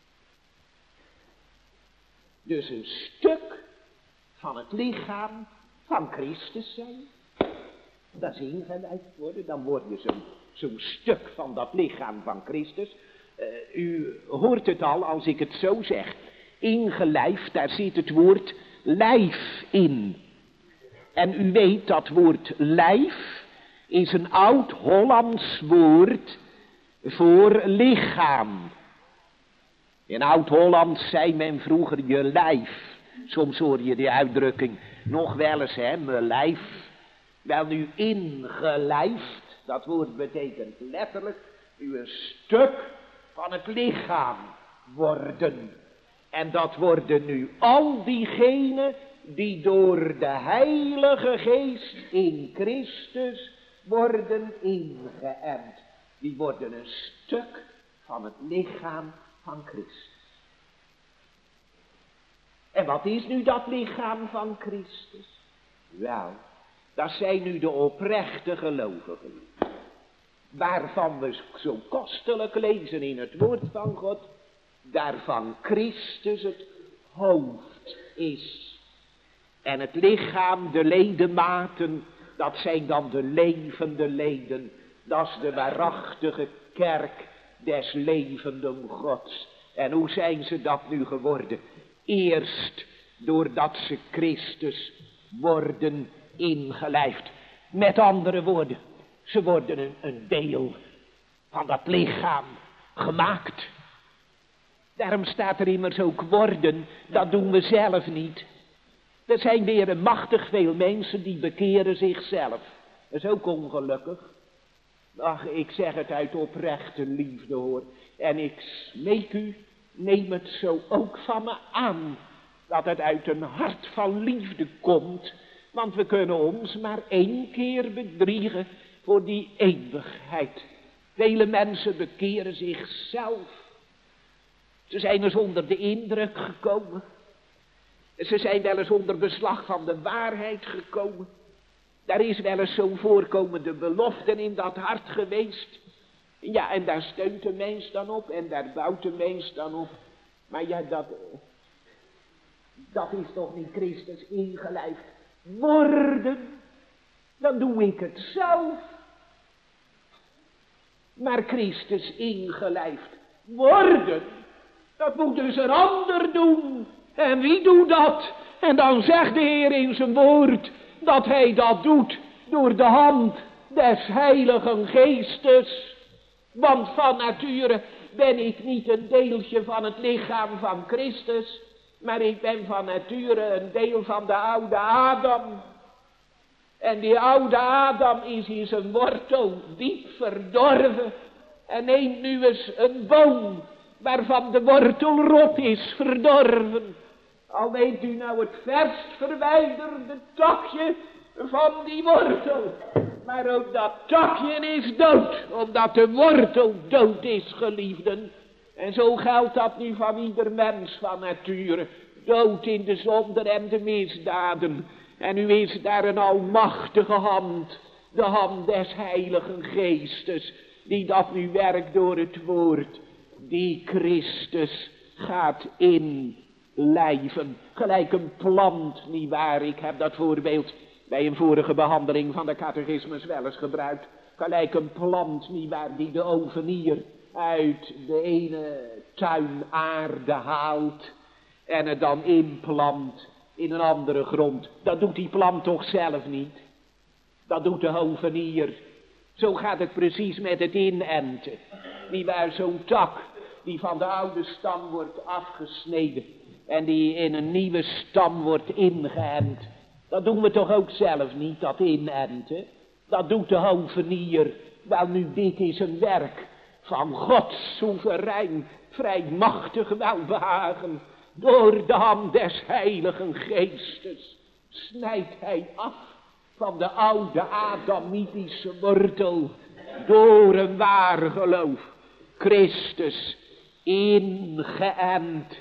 Dus een stuk van het lichaam van Christus zijn. Dat is ingelijfd worden. Dan word je zo'n zo'n stuk van dat lichaam van Christus. Uh, u hoort het al als ik het zo zeg. Ingelijfd, daar zit het woord lijf in. En u weet dat woord lijf is een oud-Hollands woord voor lichaam. In oud-Hollands zei men vroeger je lijf. Soms hoor je die uitdrukking nog wel eens, hè, mijn lijf. Wel nu ingelijfd, dat woord betekent letterlijk u een stuk van het lichaam worden. En dat worden nu al diegenen die door de Heilige Geest in Christus worden ingeënt. Die worden een stuk van het lichaam van Christus. En wat is nu dat lichaam van Christus? Wel, dat zijn nu de oprechte gelovigen. Waarvan we zo kostelijk lezen in het woord van God. Daarvan Christus het hoofd is. En het lichaam, de ledematen, dat zijn dan de levende leden. Dat is de waarachtige kerk des levenden Gods. En hoe zijn ze dat nu geworden? Eerst doordat ze Christus worden ingelijfd. Met andere woorden, ze worden een, een deel van dat lichaam gemaakt. Daarom staat er immers ook worden, dat doen we zelf niet. Er zijn weer een machtig veel mensen die bekeren zichzelf. Dat is ook ongelukkig. Ach, ik zeg het uit oprechte liefde hoor. En ik smeek u, neem het zo ook van me aan. Dat het uit een hart van liefde komt. Want we kunnen ons maar één keer bedriegen voor die eeuwigheid. Vele mensen bekeren zichzelf. Ze zijn eens onder de indruk gekomen. Ze zijn wel eens onder beslag van de waarheid gekomen. Daar is wel eens zo'n voorkomende belofte in dat hart geweest. Ja, en daar steunt de mens dan op en daar bouwt de mens dan op. Maar ja, dat... Dat is toch niet Christus ingelijfd worden? Dan doe ik het zelf. Maar Christus ingelijfd worden, dat moet dus een ander doen. En wie doet dat? En dan zegt de Heer in zijn woord dat hij dat doet door de hand des Heiligen Geestes. Want van nature ben ik niet een deeltje van het lichaam van Christus, maar ik ben van nature een deel van de oude Adam. En die oude Adam is in zijn wortel diep verdorven. En neemt nu eens een boom waarvan de wortel rot is verdorven. Al neemt u nou het verst verwijderde takje van die wortel. Maar ook dat takje is dood, omdat de wortel dood is, geliefden. En zo geldt dat nu van ieder mens van nature. Dood in de zonde en de misdaden. En nu is daar een almachtige hand, de hand des Heiligen Geestes, die dat nu werkt door het woord, die Christus gaat inlijven. Gelijk een plant, nietwaar? Ik heb dat voorbeeld bij een vorige behandeling van de catechismus wel eens gebruikt. Gelijk een plant, nietwaar, die de ovenier uit de ene tuin aarde haalt en het dan inplant in een andere grond. Dat doet die plant toch zelf niet? Dat doet de hovenier. Zo gaat het precies met het inenten. Nietwaar, zo'n tak die van de oude stam wordt afgesneden en die in een nieuwe stam wordt ingeënt. Dat doen we toch ook zelf niet, dat inenten? Dat doet de hovenier. Wel nu, dit is een werk van Gods soeverein, vrijmachtig welbehagen. Door de hand des Heiligen Geestes snijdt hij af van de oude Adamitische wortel. Door een waar geloof. Christus ingeënt,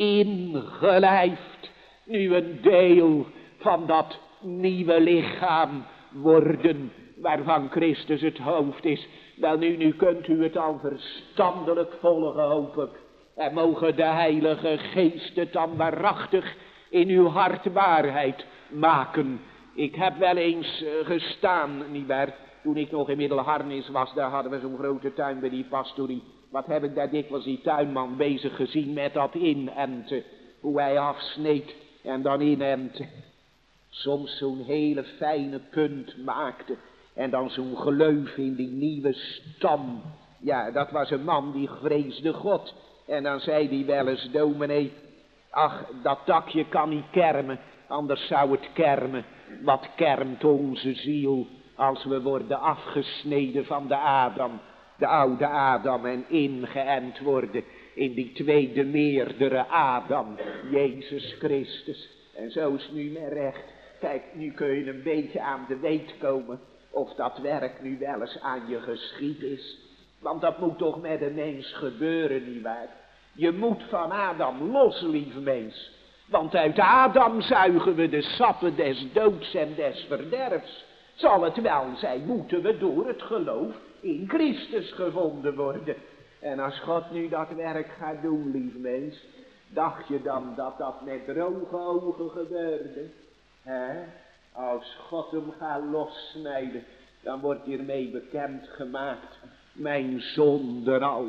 ingelijfd. Nu een deel van dat nieuwe lichaam worden waarvan Christus het hoofd is. Wel nu, nu kunt u het al verstandelijk volgen, hoop ik. En mogen de Heilige Geest het dan waarachtig in uw hart waarheid maken. Ik heb wel eens uh, gestaan, nietwaar, toen ik nog in Middelharnis was, daar hadden we zo'n grote tuin bij die pastorie. Wat heb ik daar dikwijls die tuinman bezig gezien met dat inenten. Hoe hij afsneed en dan inenten. Soms zo'n hele fijne punt maakte. En dan zo'n geleuf in die nieuwe stam. Ja, dat was een man die vreesde God. En dan zei hij wel eens, dominee, ach, dat takje kan niet kermen, anders zou het kermen. Wat kermt onze ziel als we worden afgesneden van de Adam, de oude Adam, en ingeënt worden in die tweede meerdere Adam, Jezus Christus. En zo is nu maar recht. Kijk, nu kun je een beetje aan de weet komen of dat werk nu wel eens aan je geschied is. Want dat moet toch met een mens gebeuren, nietwaar? Je moet van Adam los, lieve mens. Want uit Adam zuigen we de sappen des doods en des verderfs. Zal het wel zijn, moeten we door het geloof in Christus gevonden worden. En als God nu dat werk gaat doen, lieve mens, dacht je dan dat dat met droge ogen gebeurde? He? Als God hem gaat lossnijden, dan wordt hiermee bekend gemaakt mijn zonder al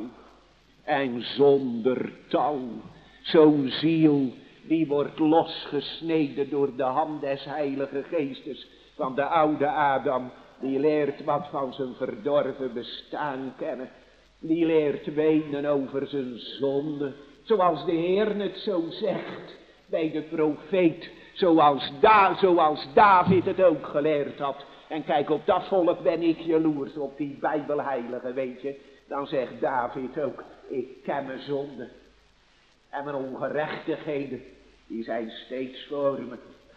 en zonder tal. Zo'n ziel die wordt losgesneden door de hand des Heilige Geestes van de oude Adam. Die leert wat van zijn verdorven bestaan kennen. Die leert wenen over zijn zonde. Zoals de Heer het zo zegt bij de profeet. Zoals, da, zoals David het ook geleerd had. En kijk, op dat volk ben ik jaloers, op die Bijbelheilige, weet je. Dan zegt David ook, ik ken mijn zonde. En mijn ongerechtigheden, die zijn steeds voor me.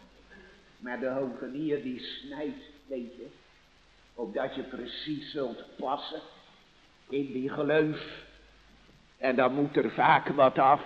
Maar de hovenier die snijdt, weet je. Opdat je precies zult passen in die geleuf. En dan moet er vaak wat af.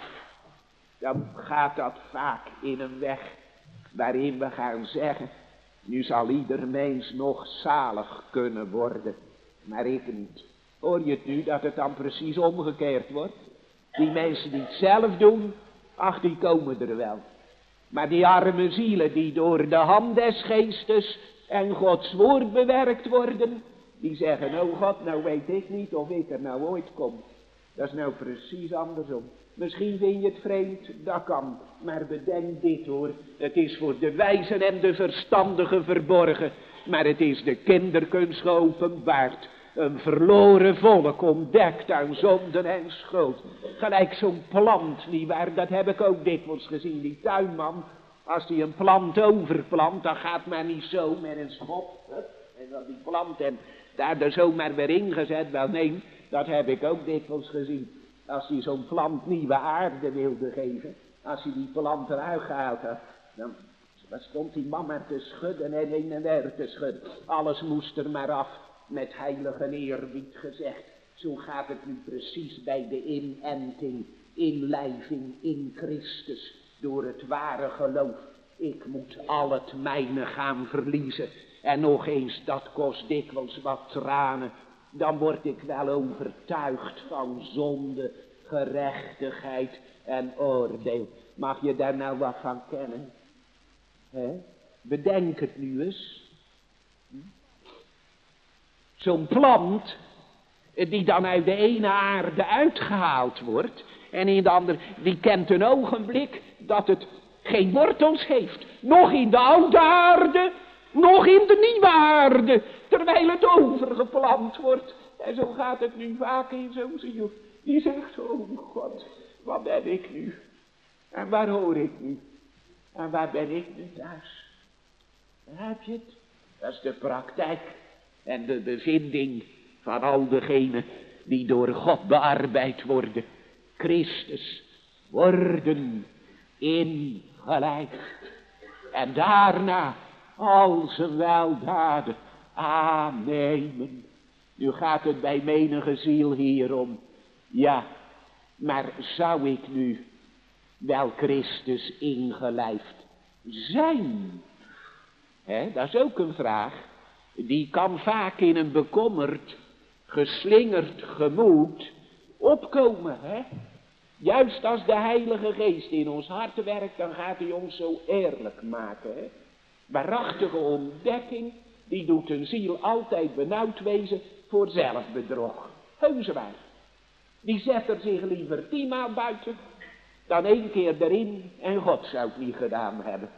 Dan gaat dat vaak in een weg waarin we gaan zeggen, nu zal ieder mens nog zalig kunnen worden, maar ik niet. Hoor je het nu dat het dan precies omgekeerd wordt? Die mensen die het zelf doen, ach, die komen er wel. Maar die arme zielen die door de hand des geestes en Gods woord bewerkt worden, die zeggen, oh God, nou weet ik niet of ik er nou ooit kom. Dat is nou precies andersom. Misschien vind je het vreemd, dat kan. Maar bedenk dit hoor, het is voor de wijzen en de verstandigen verborgen. Maar het is de kinderkunst geopenbaard. Een verloren volk ontdekt aan zonden en schuld. Gelijk zo'n plant, nietwaar, dat heb ik ook dikwijls gezien. Die tuinman, als hij een plant overplant, dan gaat men niet zo met een schop. En dan die plant en daar er zomaar weer ingezet. Wel nee, dat heb ik ook dikwijls gezien. Als hij zo'n plant nieuwe aarde wilde geven, als hij die plant eruit gehaald had, dan stond die man maar te schudden en heen en weer te schudden. Alles moest er maar af, met heilige eerbied gezegd. Zo gaat het nu precies bij de inenting, inlijving in Christus, door het ware geloof. Ik moet al het mijne gaan verliezen. En nog eens, dat kost dikwijls wat tranen. Dan word ik wel overtuigd van zonde, gerechtigheid en oordeel. Mag je daar nou wat van kennen? He? Bedenk het nu eens. Zo'n plant, die dan uit de ene aarde uitgehaald wordt, en in de andere, die kent een ogenblik dat het geen wortels heeft. Nog in de oude aarde, nog in de nieuwe aarde, terwijl het overgeplant wordt. En zo gaat het nu vaak in zo'n ziel. Die zegt, oh God, wat ben ik nu? En waar hoor ik nu? En waar ben ik nu thuis? Heb je het? Dat is de praktijk en de bevinding van al degenen die door God bearbeid worden. Christus worden ingelijfd. En daarna al zijn weldaden aannemen. Nu gaat het bij menige ziel hierom. Ja, maar zou ik nu wel Christus ingelijfd zijn? He, dat is ook een vraag. Die kan vaak in een bekommerd, geslingerd gemoed opkomen. He? Juist als de Heilige Geest in ons hart werkt, dan gaat hij ons zo eerlijk maken. He? Waarachtige ontdekking, die doet een ziel altijd benauwd wezen voor zelfbedrog. Heus waar. Die zet er zich liever tienmaal buiten dan één keer erin en God zou het niet gedaan hebben.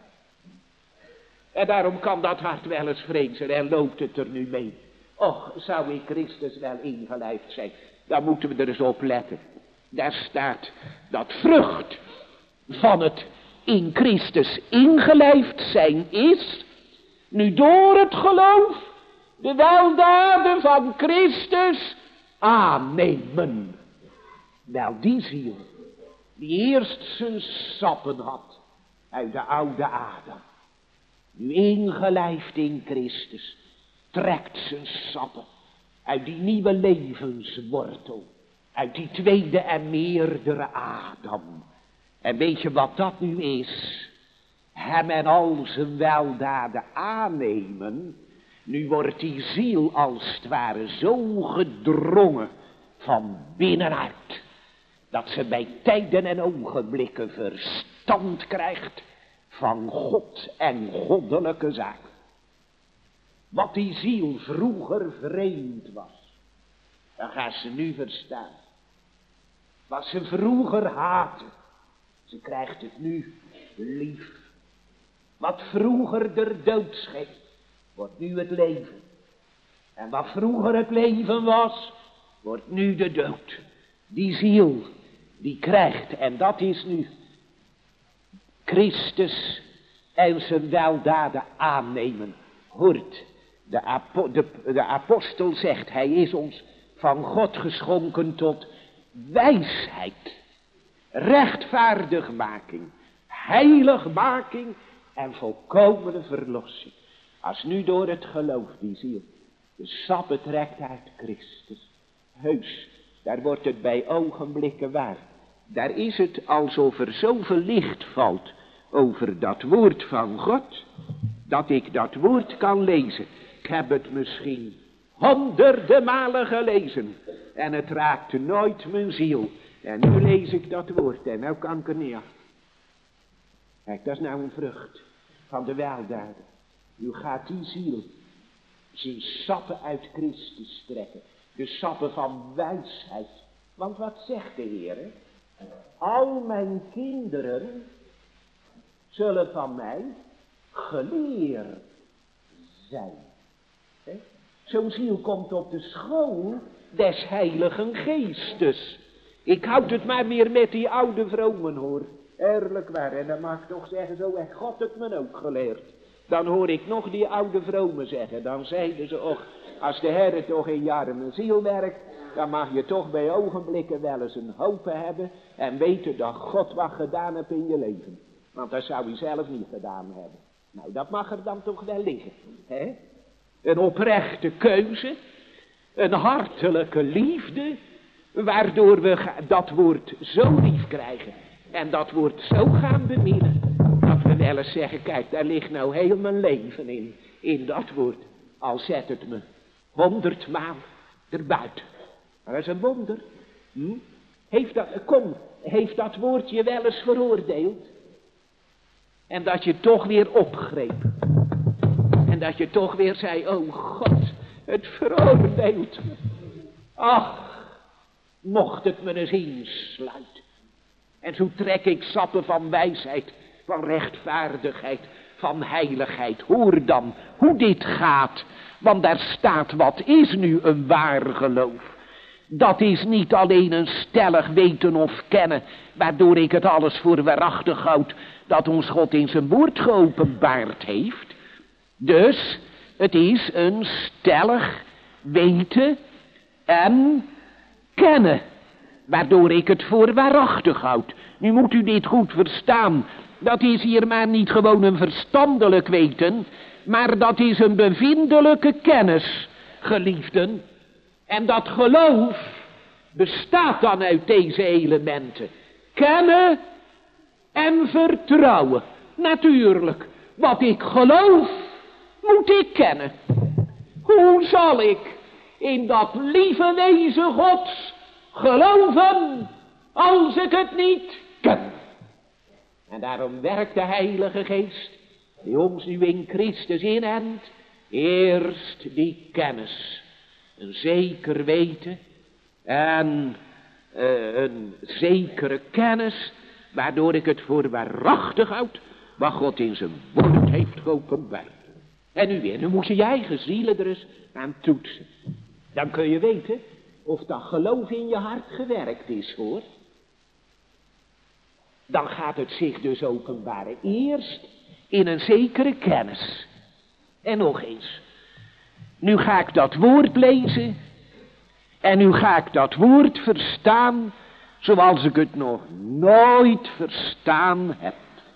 En daarom kan dat hart wel eens vrezen en loopt het er nu mee. Och, zou ik Christus wel ingelijfd zijn? Dan moeten we er eens op letten. Daar staat dat vrucht van het in Christus ingelijfd zijn is, nu door het geloof de weldaden van Christus aannemen. Wel, die ziel, die eerst zijn sappen had uit de oude Adam, nu ingelijfd in Christus, trekt zijn sappen uit die nieuwe levenswortel, uit die tweede en meerdere Adam. En weet je wat dat nu is? Hem en al zijn weldaden aannemen. Nu wordt die ziel als het ware zo gedrongen van binnenuit, dat ze bij tijden en ogenblikken verstand krijgt van God en goddelijke zaken. Wat die ziel vroeger vreemd was, dan gaat ze nu verstaan. Wat ze vroeger haatte, ze krijgt het nu lief. Wat vroeger der dood scheen, wordt nu het leven. En wat vroeger het leven was, wordt nu de dood. Die ziel, die krijgt, en dat is nu Christus en zijn weldaden aannemen. Hoort, de, apo, de, de apostel zegt, hij is ons van God geschonken tot wijsheid, rechtvaardigmaking, heiligmaking en volkomene verlossing. Als nu door het geloof die ziel de sappen trekt uit Christus, heus, daar wordt het bij ogenblikken waar. Daar is het alsof er zoveel licht valt over dat woord van God, dat ik dat woord kan lezen. Ik heb het misschien honderden malen gelezen en het raakte nooit mijn ziel. En nu lees ik dat woord en nou kan ik er niet af. Kijk, dat is nou een vrucht van de weldaden. Nu gaat die ziel zijn sappen uit Christus trekken. De sappen van wijsheid. Want wat zegt de Heer? Al mijn kinderen zullen van mij geleerd zijn. Zo'n ziel komt op de school des Heiligen Geestes. Ik houd het maar weer met die oude vromen, hoor. Eerlijk waar, en dan mag ik toch zeggen, zo heeft God het me ook geleerd. Dan hoor ik nog die oude vromen zeggen. Dan zeiden ze, och, als de Heer toch in jaren een ziel werkt, dan mag je toch bij ogenblikken wel eens een hoop hebben en weten dat God wat gedaan heeft in je leven. Want dat zou hij zelf niet gedaan hebben. Nou, dat mag er dan toch wel liggen, hè? Een oprechte keuze, een hartelijke liefde, waardoor we dat woord zo lief krijgen en dat woord zo gaan beminnen, dat we wel eens zeggen, kijk, daar ligt nou heel mijn leven in, in dat woord, al zet het me honderdmaal erbuiten. Maar dat is een wonder. Hm? Heeft dat, kom, heeft dat woord je wel eens veroordeeld? En dat je toch weer opgreep. En dat je toch weer zei, oh God, het veroordeelt me. Ach, mocht het me eens insluiten. En zo trek ik sappen van wijsheid, van rechtvaardigheid, van heiligheid. Hoor dan hoe dit gaat. Want daar staat, wat is nu een waar geloof? Dat is niet alleen een stellig weten of kennen, waardoor ik het alles voor waarachtig houd, dat ons God in zijn woord geopenbaard heeft. Dus, het is een stellig weten en kennen, waardoor ik het voor waarachtig houd. Nu moet u dit goed verstaan. Dat is hier maar niet gewoon een verstandelijk weten, maar dat is een bevindelijke kennis, geliefden. En dat geloof bestaat dan uit deze elementen. Kennen en vertrouwen. Natuurlijk, wat ik geloof, moet ik kennen. Hoe zal ik in dat lieve wezen Gods geloven, als ik het niet ken? En daarom werkt de Heilige Geest, die ons nu in Christus inent, eerst die kennis. Een zeker weten en uh, een zekere kennis, waardoor ik het voor waarachtig houd, wat God in zijn woord heeft geopenbaard. En nu weer, nu moet je je eigen zielen er eens aan toetsen. Dan kun je weten of dat geloof in je hart gewerkt is, hoor. Dan gaat het zich dus openbaren. Eerst in een zekere kennis. En nog eens. Nu ga ik dat woord lezen. En nu ga ik dat woord verstaan, zoals ik het nog nooit verstaan heb.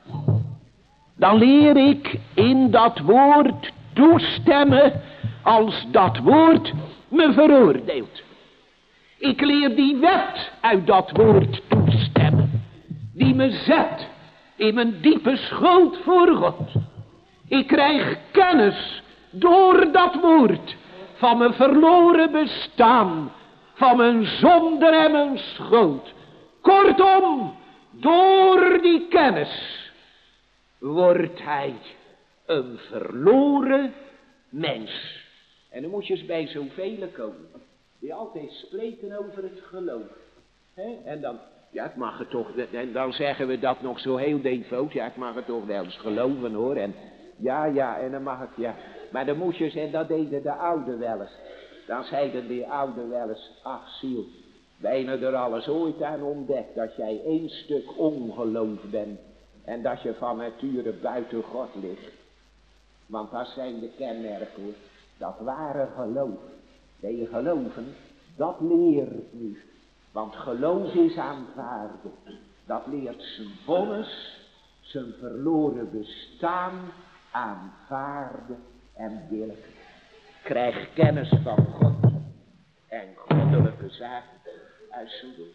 Dan leer ik in dat woord toestemmen, als dat woord me veroordeelt. Ik leer die wet uit dat woord toestemmen, die me zet in mijn diepe schuld voor God. Ik krijg kennis door dat woord van mijn verloren bestaan, van mijn zonde en mijn schuld. Kortom, door die kennis wordt hij een verloren mens. En dan moet je eens bij zoveel komen, die altijd spreken over het geloof. He? En dan, ja, ik mag het toch, en dan zeggen we dat nog zo heel devoot, ja, ik mag het toch wel eens geloven, hoor. En ja, ja, en dan mag ik, ja. Maar dan moest je zeggen, dat deden de ouden wel eens. Dan zeiden die ouden wel eens, ach ziel, bijna er alles ooit aan ontdekt, dat jij één stuk ongeloof bent. En dat je van nature buiten God ligt. Want dat zijn de kenmerken, hoor. Dat ware geloof. Dat je geloven, dat leert nu. Want geloof is aanvaarden. Dat leert zijn vonnis, zijn verloren bestaan aanvaarden en willen. Krijg kennis van God en goddelijke zaken uit zijn doen.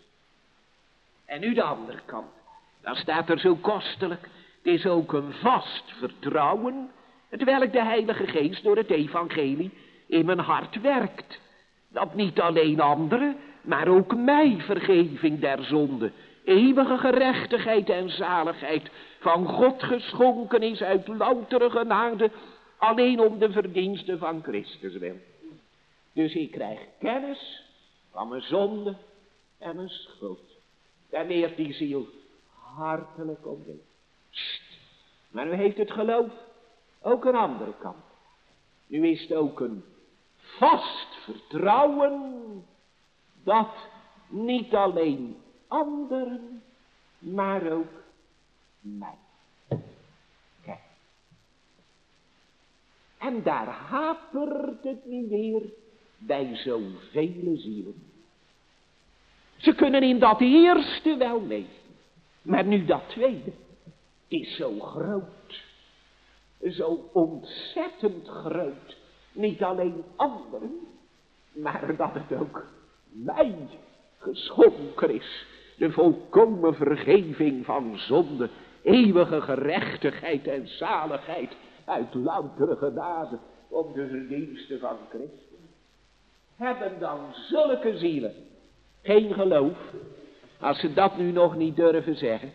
En nu de andere kant. Dan staat er zo kostelijk, het is ook een vast vertrouwen, hetwelk de Heilige Geest door het evangelie in mijn hart werkt. Dat niet alleen anderen, maar ook mij vergeving der zonde, eeuwige gerechtigheid en zaligheid van God geschonken is uit loutere genade, alleen om de verdiensten van Christus wil. Dus ik krijg kennis van mijn zonde en mijn schuld. Daar leert die ziel hartelijk om wil. Maar nu heeft het geloof ook een andere kant. Nu is het ook een vast vertrouwen dat niet alleen anderen, maar ook mij. Kijk. En daar hapert het nu weer bij zoveel zielen. Ze kunnen in dat eerste wel leven, maar nu dat tweede is zo groot, zo ontzettend groot. Niet alleen anderen, maar dat het ook mij geschonken is. De volkomen vergeving van zonde, eeuwige gerechtigheid en zaligheid uit loutere genade om de verdiensten van Christus. Hebben dan zulke zielen geen geloof, als ze dat nu nog niet durven zeggen?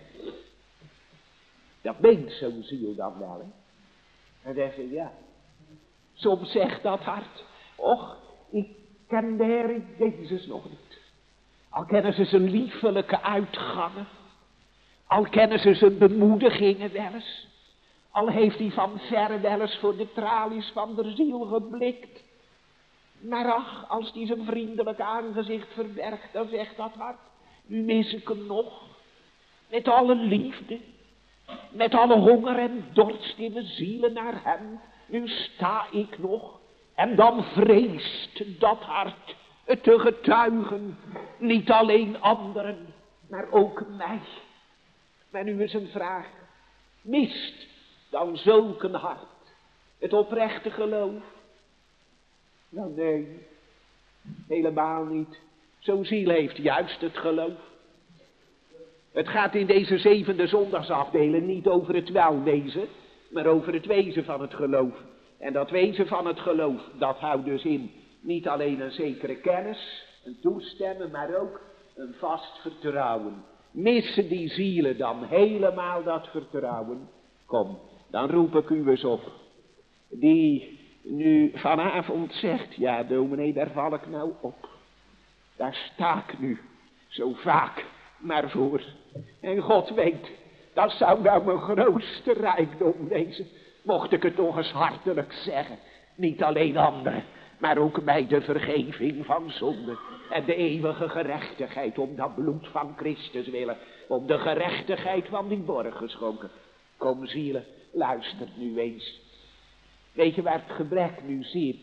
Dat meent zo'n ziel dan wel, hè? En dan zeg ik, ja. Soms zegt dat hart, och, ik ken de Heer Jezus nog niet. Al kennen ze zijn liefelijke uitgangen, al kennen ze zijn bemoedigingen wel eens, al heeft hij van verre wel eens voor de tralies van de ziel geblikt. Maar ach, als hij zijn vriendelijk aangezicht verbergt, dan zegt dat hart, nu mis ik hem nog, met alle liefde, met alle honger en dorst in mijn zielen naar hem, nu sta ik nog. En dan vreest dat hart het te getuigen, niet alleen anderen, maar ook mij. Maar nu is een vraag, mist dan zulk een hart het oprechte geloof? Nou nee, helemaal niet. Zo'n ziel heeft juist het geloof. Het gaat in deze zevende zondagsafdeling niet over het welwezen, maar over het wezen van het geloof. En dat wezen van het geloof, dat houdt dus in niet alleen een zekere kennis, een toestemmen, maar ook een vast vertrouwen. Missen die zielen dan helemaal dat vertrouwen? Kom, dan roep ik u eens op. Die nu vanavond zegt, ja dominee, daar val ik nou op. Daar sta ik nu zo vaak maar voor. En God weet, dat zou nou mijn grootste rijkdom wezen. Mocht ik het nog eens hartelijk zeggen. Niet alleen anderen, maar ook mij de vergeving van zonde. En de eeuwige gerechtigheid om dat bloed van Christus willen. Om de gerechtigheid van die borg geschonken. Kom zielen, luistert nu eens. Weet je waar het gebrek nu zit?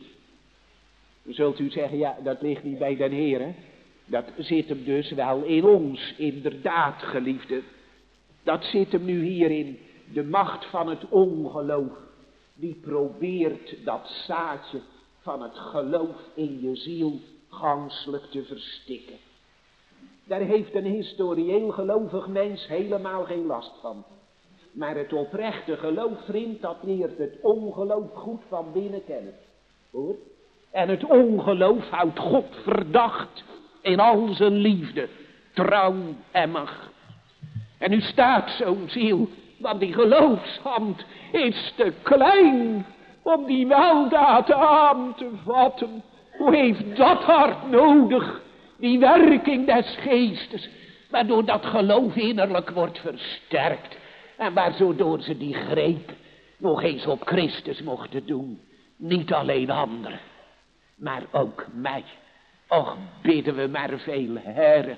Dan zult u zeggen, ja, dat ligt niet bij den Heere. Dat zit hem dus wel in ons, inderdaad, geliefde. Dat zit hem nu hier in de macht van het ongeloof. Die probeert dat zaadje van het geloof in je ziel ganselijk te verstikken. Daar heeft een historieel gelovig mens helemaal geen last van. Maar het oprechte geloof, vriend, dat leert het ongeloof goed van binnen kennen. Hoor? En het ongeloof houdt God verdacht in al zijn liefde, trouw en macht. En nu staat zo'n ziel, want die geloofshand is te klein om die weldaad aan te vatten. Hoe heeft dat hart nodig, die werking des geestes, waardoor dat geloof innerlijk wordt versterkt. En waardoor ze die greep nog eens op Christus mochten doen. Niet alleen anderen, maar ook mij. Och, bidden we maar veel, Heere,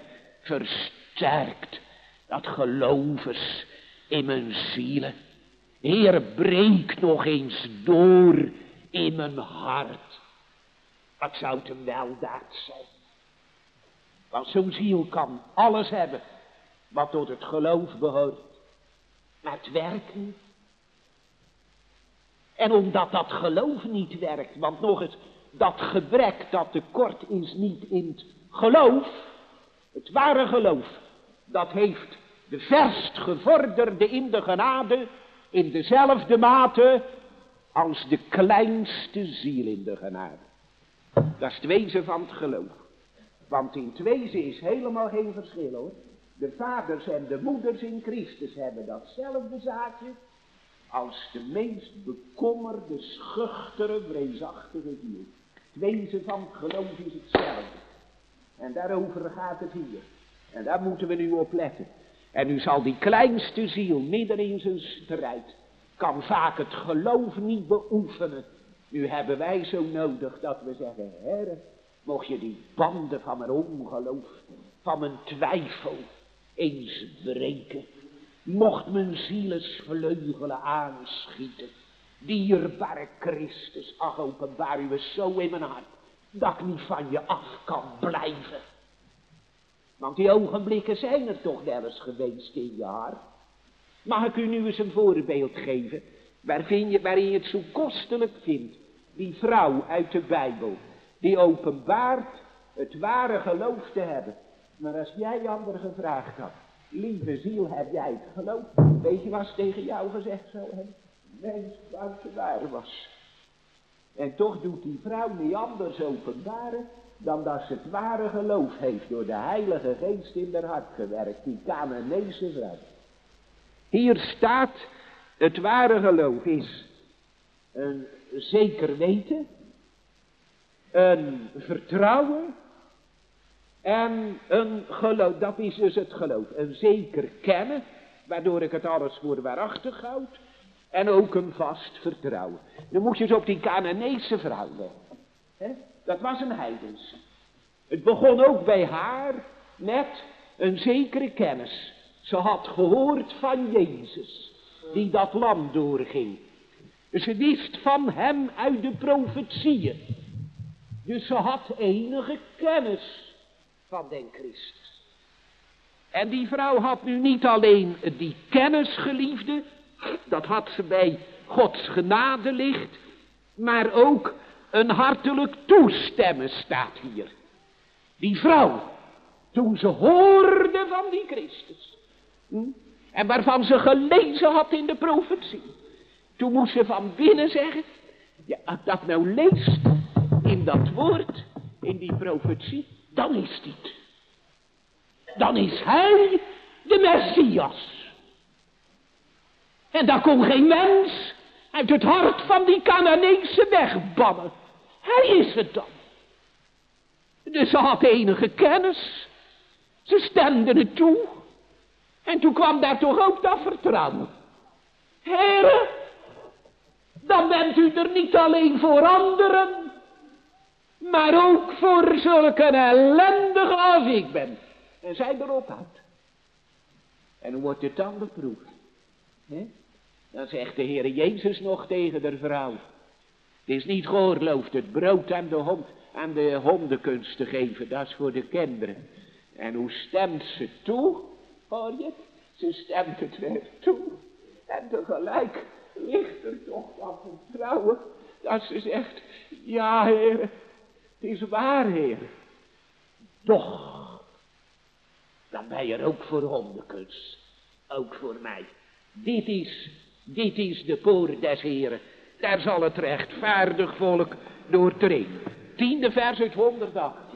versterkt dat gelovers in mijn zielen. Heer, breek nog eens door in mijn hart. Wat zou het een weldaad zijn. Want zo'n ziel kan alles hebben wat tot het geloof behoort. Maar het werkt niet. En omdat dat geloof niet werkt, want nog eens, dat gebrek, dat tekort is niet in het geloof. Het ware geloof, dat heeft de verst gevorderde in de genade, in dezelfde mate als de kleinste ziel in de genade. Dat is het wezen van het geloof. Want in het wezen is helemaal geen verschil hoor. De vaders en de moeders in Christus hebben datzelfde zaadje als de meest bekommerde, schuchtere, vreesachtige ziel. Het wezen van het geloof is hetzelfde. En daarover gaat het hier. En daar moeten we nu op letten. En nu zal die kleinste ziel midden in zijn strijd, kan vaak het geloof niet beoefenen. Nu hebben wij zo nodig dat we zeggen, Heere, mocht je die banden van mijn ongeloof, van mijn twijfel, eens breken. Mocht mijn zielsvleugelen aanschieten. Dierbare Christus, ach, openbaar u eens zo in mijn hart, dat ik niet van je af kan blijven. Want die ogenblikken zijn er toch wel eens geweest in je hart. Mag ik u nu eens een voorbeeld geven, waar vind je, waarin je het zo kostelijk vindt. Die vrouw uit de Bijbel, die openbaart het ware geloof te hebben. Maar als jij ander gevraagd had, lieve ziel, heb jij het geloof? Weet je wat ze tegen jou gezegd zou hebben? Mens, als het waar was. En toch doet die vrouw niet anders openbaren dan dat ze het ware geloof heeft door de Heilige Geest in haar hart gewerkt, die Canaanese vrouw. Hier staat, het ware geloof is een zeker weten, een vertrouwen en een geloof. Dat is dus het geloof, een zeker kennen, waardoor ik het alles voor waarachtig houd, en ook een vast vertrouwen. Dan moet je eens op die Canaanese vrouw letten. Dat was een heidens. Het begon ook bij haar met een zekere kennis. Ze had gehoord van Jezus, die dat land doorging. Ze wist van hem uit de profetieën. Dus ze had enige kennis van den Christus. En die vrouw had nu niet alleen die kennis, geliefde, dat had ze bij Gods genadelicht, maar ook een hartelijk toestemmen staat hier. Die vrouw, toen ze hoorde van die Christus, hm, en waarvan ze gelezen had in de profetie, toen moest ze van binnen zeggen, ja, als ik dat nou leest in dat woord, in die profetie, dan is dit. Dan is hij de Messias. En daar kon geen mens uit het hart van die Canaanese wegbannen. Hij is het dan. Dus ze had enige kennis. Ze stemden het toe. En toen kwam daar toch ook dat vertrouwen. Heren, dan bent u er niet alleen voor anderen, maar ook voor zulke ellendige als ik ben. En zij erop houdt. En hoe wordt het dan beproefd? He? Dan zegt de Heer Jezus nog tegen de vrouw: het is niet geoorloofd het brood aan de, hond, aan de hondenkunst te geven, dat is voor de kinderen. En hoe stemt ze toe? Hoor je? Ze stemt het weer toe. En tegelijk ligt er toch wat vertrouwen dat ze zegt: ja, Heer, het is waar, Heer. Toch, dan ben je er ook voor hondenkunst, ook voor mij. Dit is, dit is de poort des Heren. Daar zal het rechtvaardig volk doortreden. Tiende vers uit honderdachttien.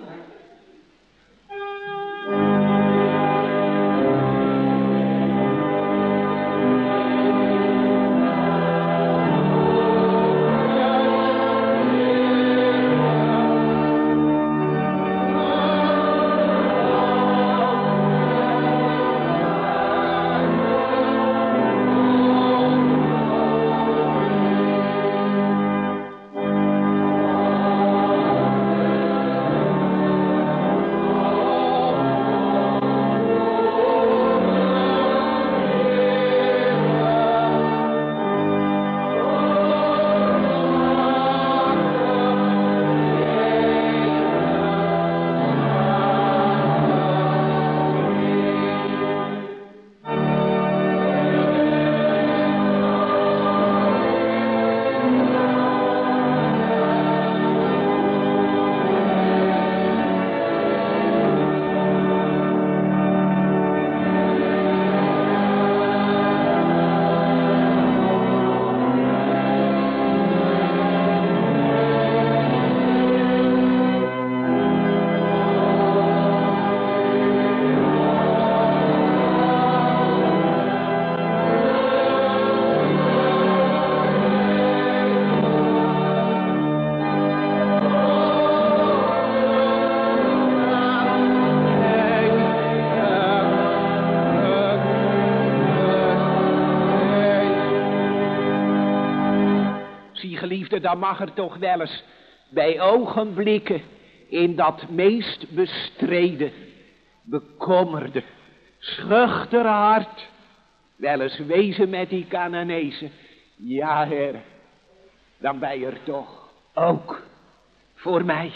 zie geliefde, dan mag er toch wel eens bij ogenblikken in dat meest bestreden, bekommerde, schuchtere hart wel eens wezen met die Cananezen. Ja, Heer, dan ben je er toch ook voor mij.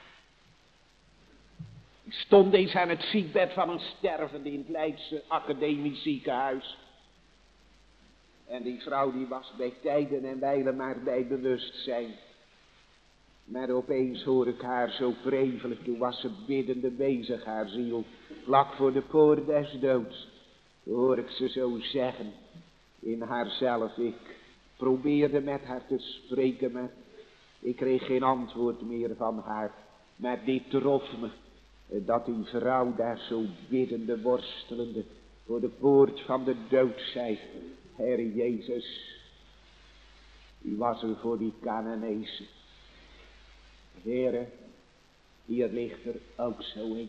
Ik stond eens aan het ziekbed van een stervende in het Leidse academisch ziekenhuis. En die vrouw die was bij tijden en wijlen maar bij bewustzijn. Maar opeens hoor ik haar zo prevelen, toen was ze biddende bezig, haar ziel, vlak voor de poort des doods. Toen hoor ik ze zo zeggen, in haarzelf, ik probeerde met haar te spreken, maar ik kreeg geen antwoord meer van haar. Maar dit trof me, dat die vrouw daar zo biddende, worstelende, voor de poort van de dood zei, Heer Jezus, u was er voor die Cananezen. Heere, hier ligt er ook zo in.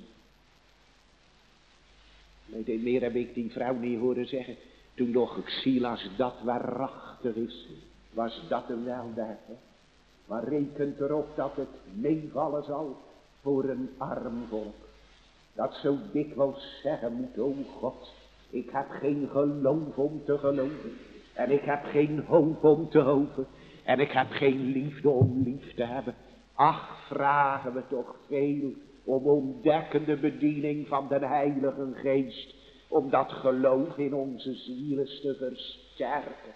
Weet meer heb ik die vrouw niet horen zeggen. Toen nog ik zie als dat waarachtig is, was dat een weldaad. Hè? Maar rekent erop dat het meevallen zal voor een arm volk. Dat zo dikwijls zeggen moet, o God, ik heb geen geloof om te geloven. En ik heb geen hoop om te hopen. En ik heb geen liefde om lief te hebben. Ach, vragen we toch veel om ontdekkende bediening van de Heilige Geest, om dat geloof in onze zielen te versterken.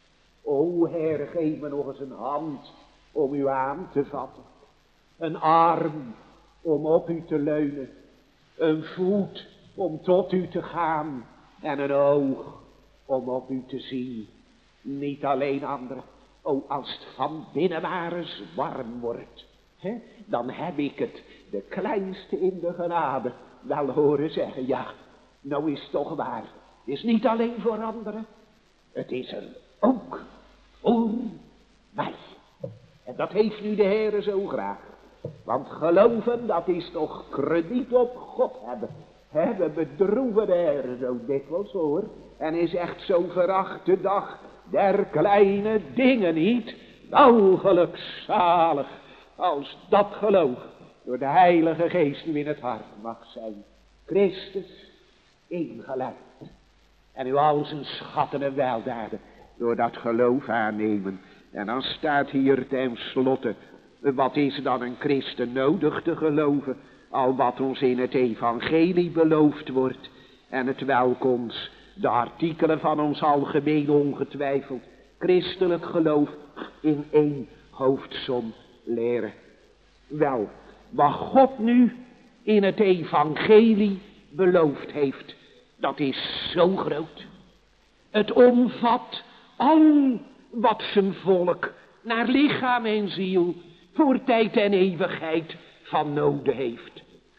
O Heer, geef me nog eens een hand om u aan te vatten, een arm om op u te leunen, een voet om tot u te gaan en een oog om op u te zien. Niet alleen anderen, o als het van binnenwares warm wordt, He, dan heb ik het, de kleinste in de genade, wel horen zeggen, ja, nou is het toch waar. Het is niet alleen voor anderen, het is er ook voor mij. En dat heeft nu de Heere zo graag. Want geloven, dat is toch krediet op God hebben. He, we bedroeven de Heere zo dikwijls hoor. En is echt zo veracht de dag der kleine dingen niet. Nou, gelukzalig. Als dat geloof door de Heilige Geest nu in het hart mag zijn. Christus ingeleid. En u al zijn schatten en weldaden door dat geloof aannemen. En dan staat hier ten slotte, wat is dan een christen nodig te geloven? Al wat ons in het evangelie beloofd wordt. En het welk ons, de artikelen van ons algemeen ongetwijfeld, christelijk geloof in één hoofdsom leren. Wel, wat God nu in het evangelie beloofd heeft, dat is zo groot. Het omvat al wat zijn volk naar lichaam en ziel voor tijd en eeuwigheid van noden heeft.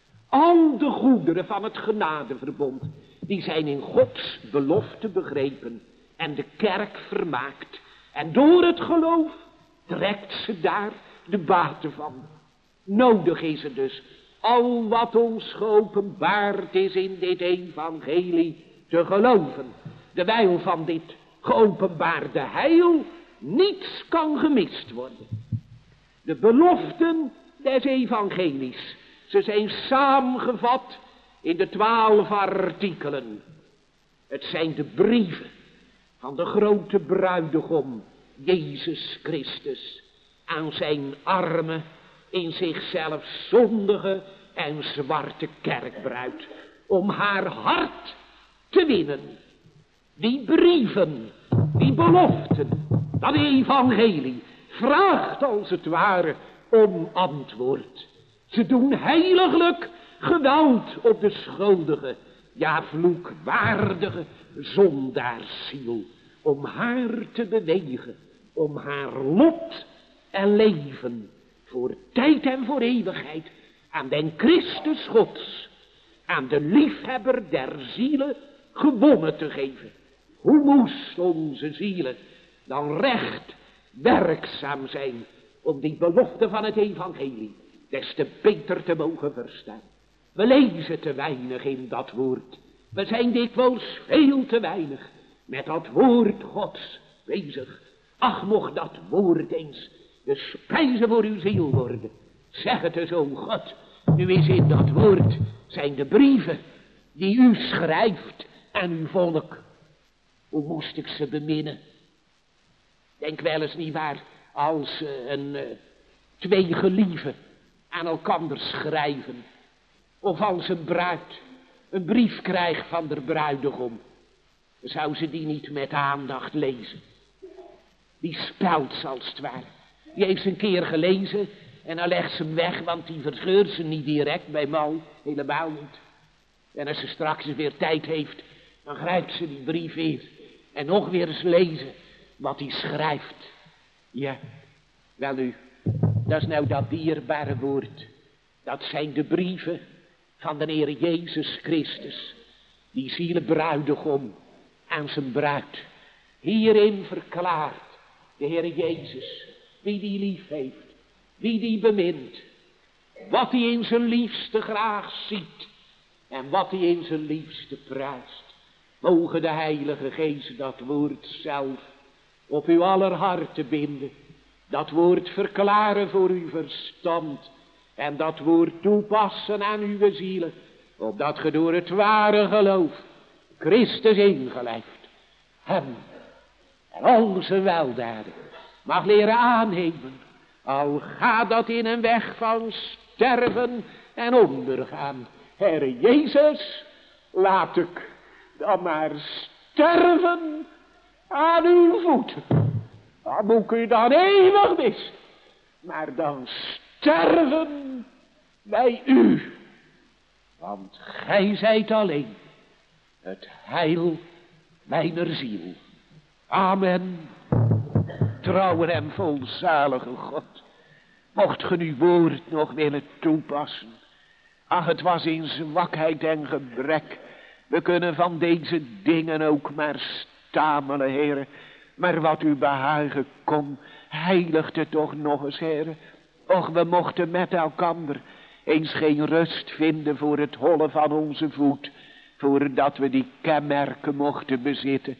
Al de goederen van het genadeverbond, die zijn in Gods belofte begrepen en de kerk vermaakt. En door het geloof trekt ze daar de baten van. Nodig is het dus al wat ons geopenbaard is in dit evangelie te geloven. Terwijl van dit geopenbaarde heil niets kan gemist worden. De beloften des evangelies, ze zijn samengevat in de twaalf artikelen. Het zijn de brieven van de grote bruidegom, Jezus Christus, aan zijn arme, in zichzelf zondige en zwarte kerkbruid, om haar hart te winnen. Die brieven, die beloften, dat evangelie, vraagt als het ware om antwoord. Ze doen heiliglijk geweld op de schuldige, ja vloekwaardige zondaarsziel, om haar te bewegen, om haar lot en leven, voor tijd en voor eeuwigheid, aan den Christus Gods, aan de liefhebber der zielen, gewonnen te geven. Hoe moest onze zielen dan recht werkzaam zijn om die belofte van het evangelie des te beter te mogen verstaan. We lezen te weinig in dat woord. We zijn dikwijls veel te weinig met dat woord Gods bezig. Ach, mocht dat woord eens de spijze voor uw ziel worden. Zeg het eens, o God. Nu is in dat woord zijn de brieven die u schrijft aan uw volk. Hoe moest ik ze beminnen? Denk wel eens niet waar, als uh, een uh, twee gelieven aan elkander schrijven. Of als een bruid een brief krijgt van de bruidegom. Zou ze die niet met aandacht lezen? Die spelt ze als het ware. Die heeft ze een keer gelezen en dan legt ze hem weg, want die verscheurt ze niet direct bij mal, helemaal niet. En als ze straks weer tijd heeft, dan grijpt ze die brief weer en nog weer eens lezen wat hij schrijft. Ja, wel u, dat is nou dat dierbare woord. Dat zijn de brieven van de Heer Jezus Christus, die zielebruidegom aan zijn bruid. Hierin verklaart de Heer Jezus wie die lief heeft, wie die bemint, wat hij in zijn liefste graag ziet en wat hij in zijn liefste prijst. Mogen de Heilige Geest dat woord zelf op uw aller harten binden, dat woord verklaren voor uw verstand en dat woord toepassen aan uw zielen, opdat ge door het ware geloof Christus ingelijfd hem en al zijn weldaden mag leren aannemen, al gaat dat in een weg van sterven en ondergaan. Heere Jezus, laat ik dan maar sterven aan uw voeten. Dan moet ik u dan eeuwig missen, maar dan sterven bij u. Want gij zijt alleen het heil mijner ziel. Amen. Trouwe en volzalige God, mocht ge uw woord nog willen toepassen. Ach, het was in zwakheid en gebrek. We kunnen van deze dingen ook maar stamelen, Heere. Maar wat u behagen kon, heiligt het toch nog eens, Heere. Och, we mochten met elkander eens geen rust vinden voor het hollen van onze voet, voordat we die kenmerken mochten bezitten,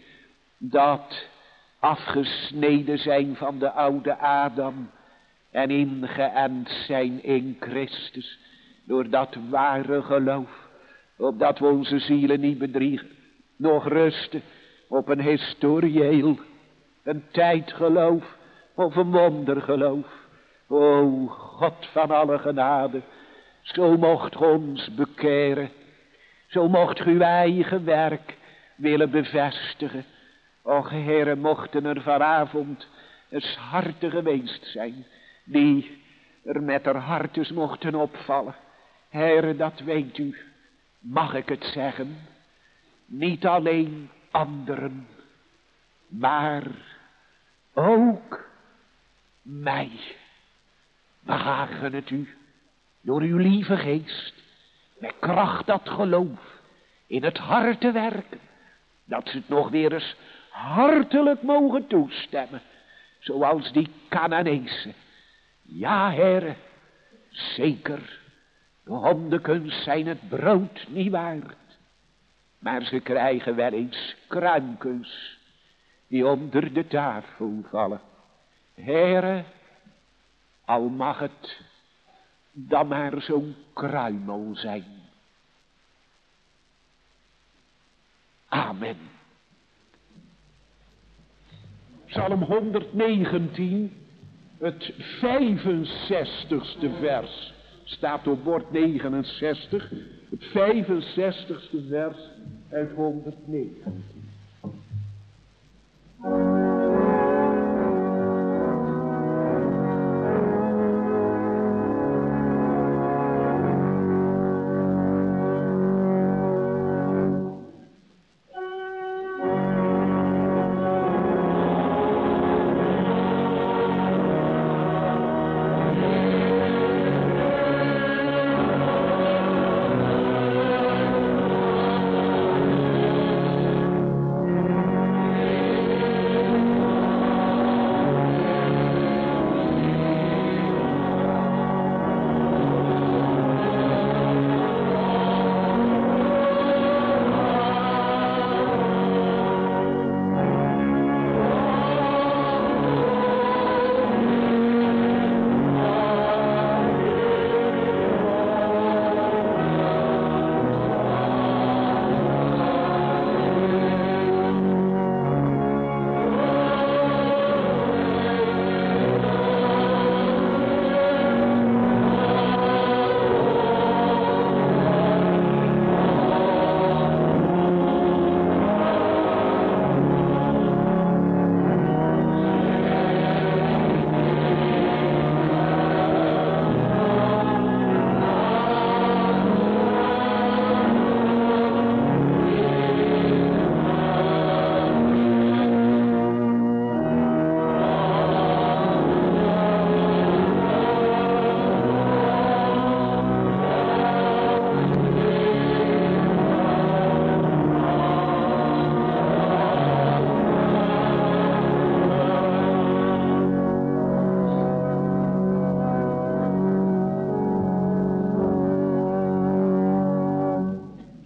dat afgesneden zijn van de oude Adam en ingeënt zijn in Christus, door dat ware geloof, opdat we onze zielen niet bedriegen, nog rusten op een historieel, een tijdgeloof of een wondergeloof. O God van alle genade, zo mocht ge ons bekeren, zo mocht ge uw eigen werk willen bevestigen. Och, Heere, mochten er vanavond eens harten geweest zijn, die er met haar hartes mochten opvallen. Heere, dat weet u, mag ik het zeggen, niet alleen anderen, maar ook mij. Behagen het u, door uw lieve geest, met kracht dat geloof, in het hart te werken, dat ze het nog weer eens hartelijk mogen toestemmen, zoals die Cananezen. Ja, Heere, zeker, de hondenkens zijn het brood niet waard, maar ze krijgen wel eens kruimkens die onder de tafel vallen. Heere, al mag het dan maar zo'n kruimel zijn. Amen. Psalm honderdnegentien, het vijfenzestigste vers, staat op bord negenenzestig, het vijfenzestigste vers uit honderdnegentien.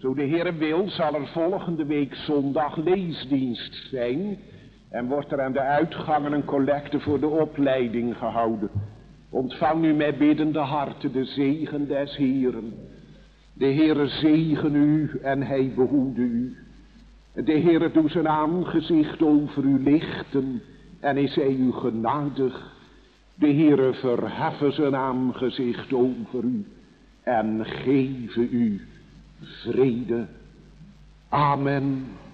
Zo de Heere wil, zal er volgende week zondag leesdienst zijn en wordt er aan de uitgangen een collecte voor de opleiding gehouden. Ontvang nu met biddende harten de zegen des Heeren. De Heere zegen u en hij behoede u. De Heere doet zijn aangezicht over u lichten en is hij u genadig. De Heere verheffen zijn aangezicht over u en geven u vrede. Amen.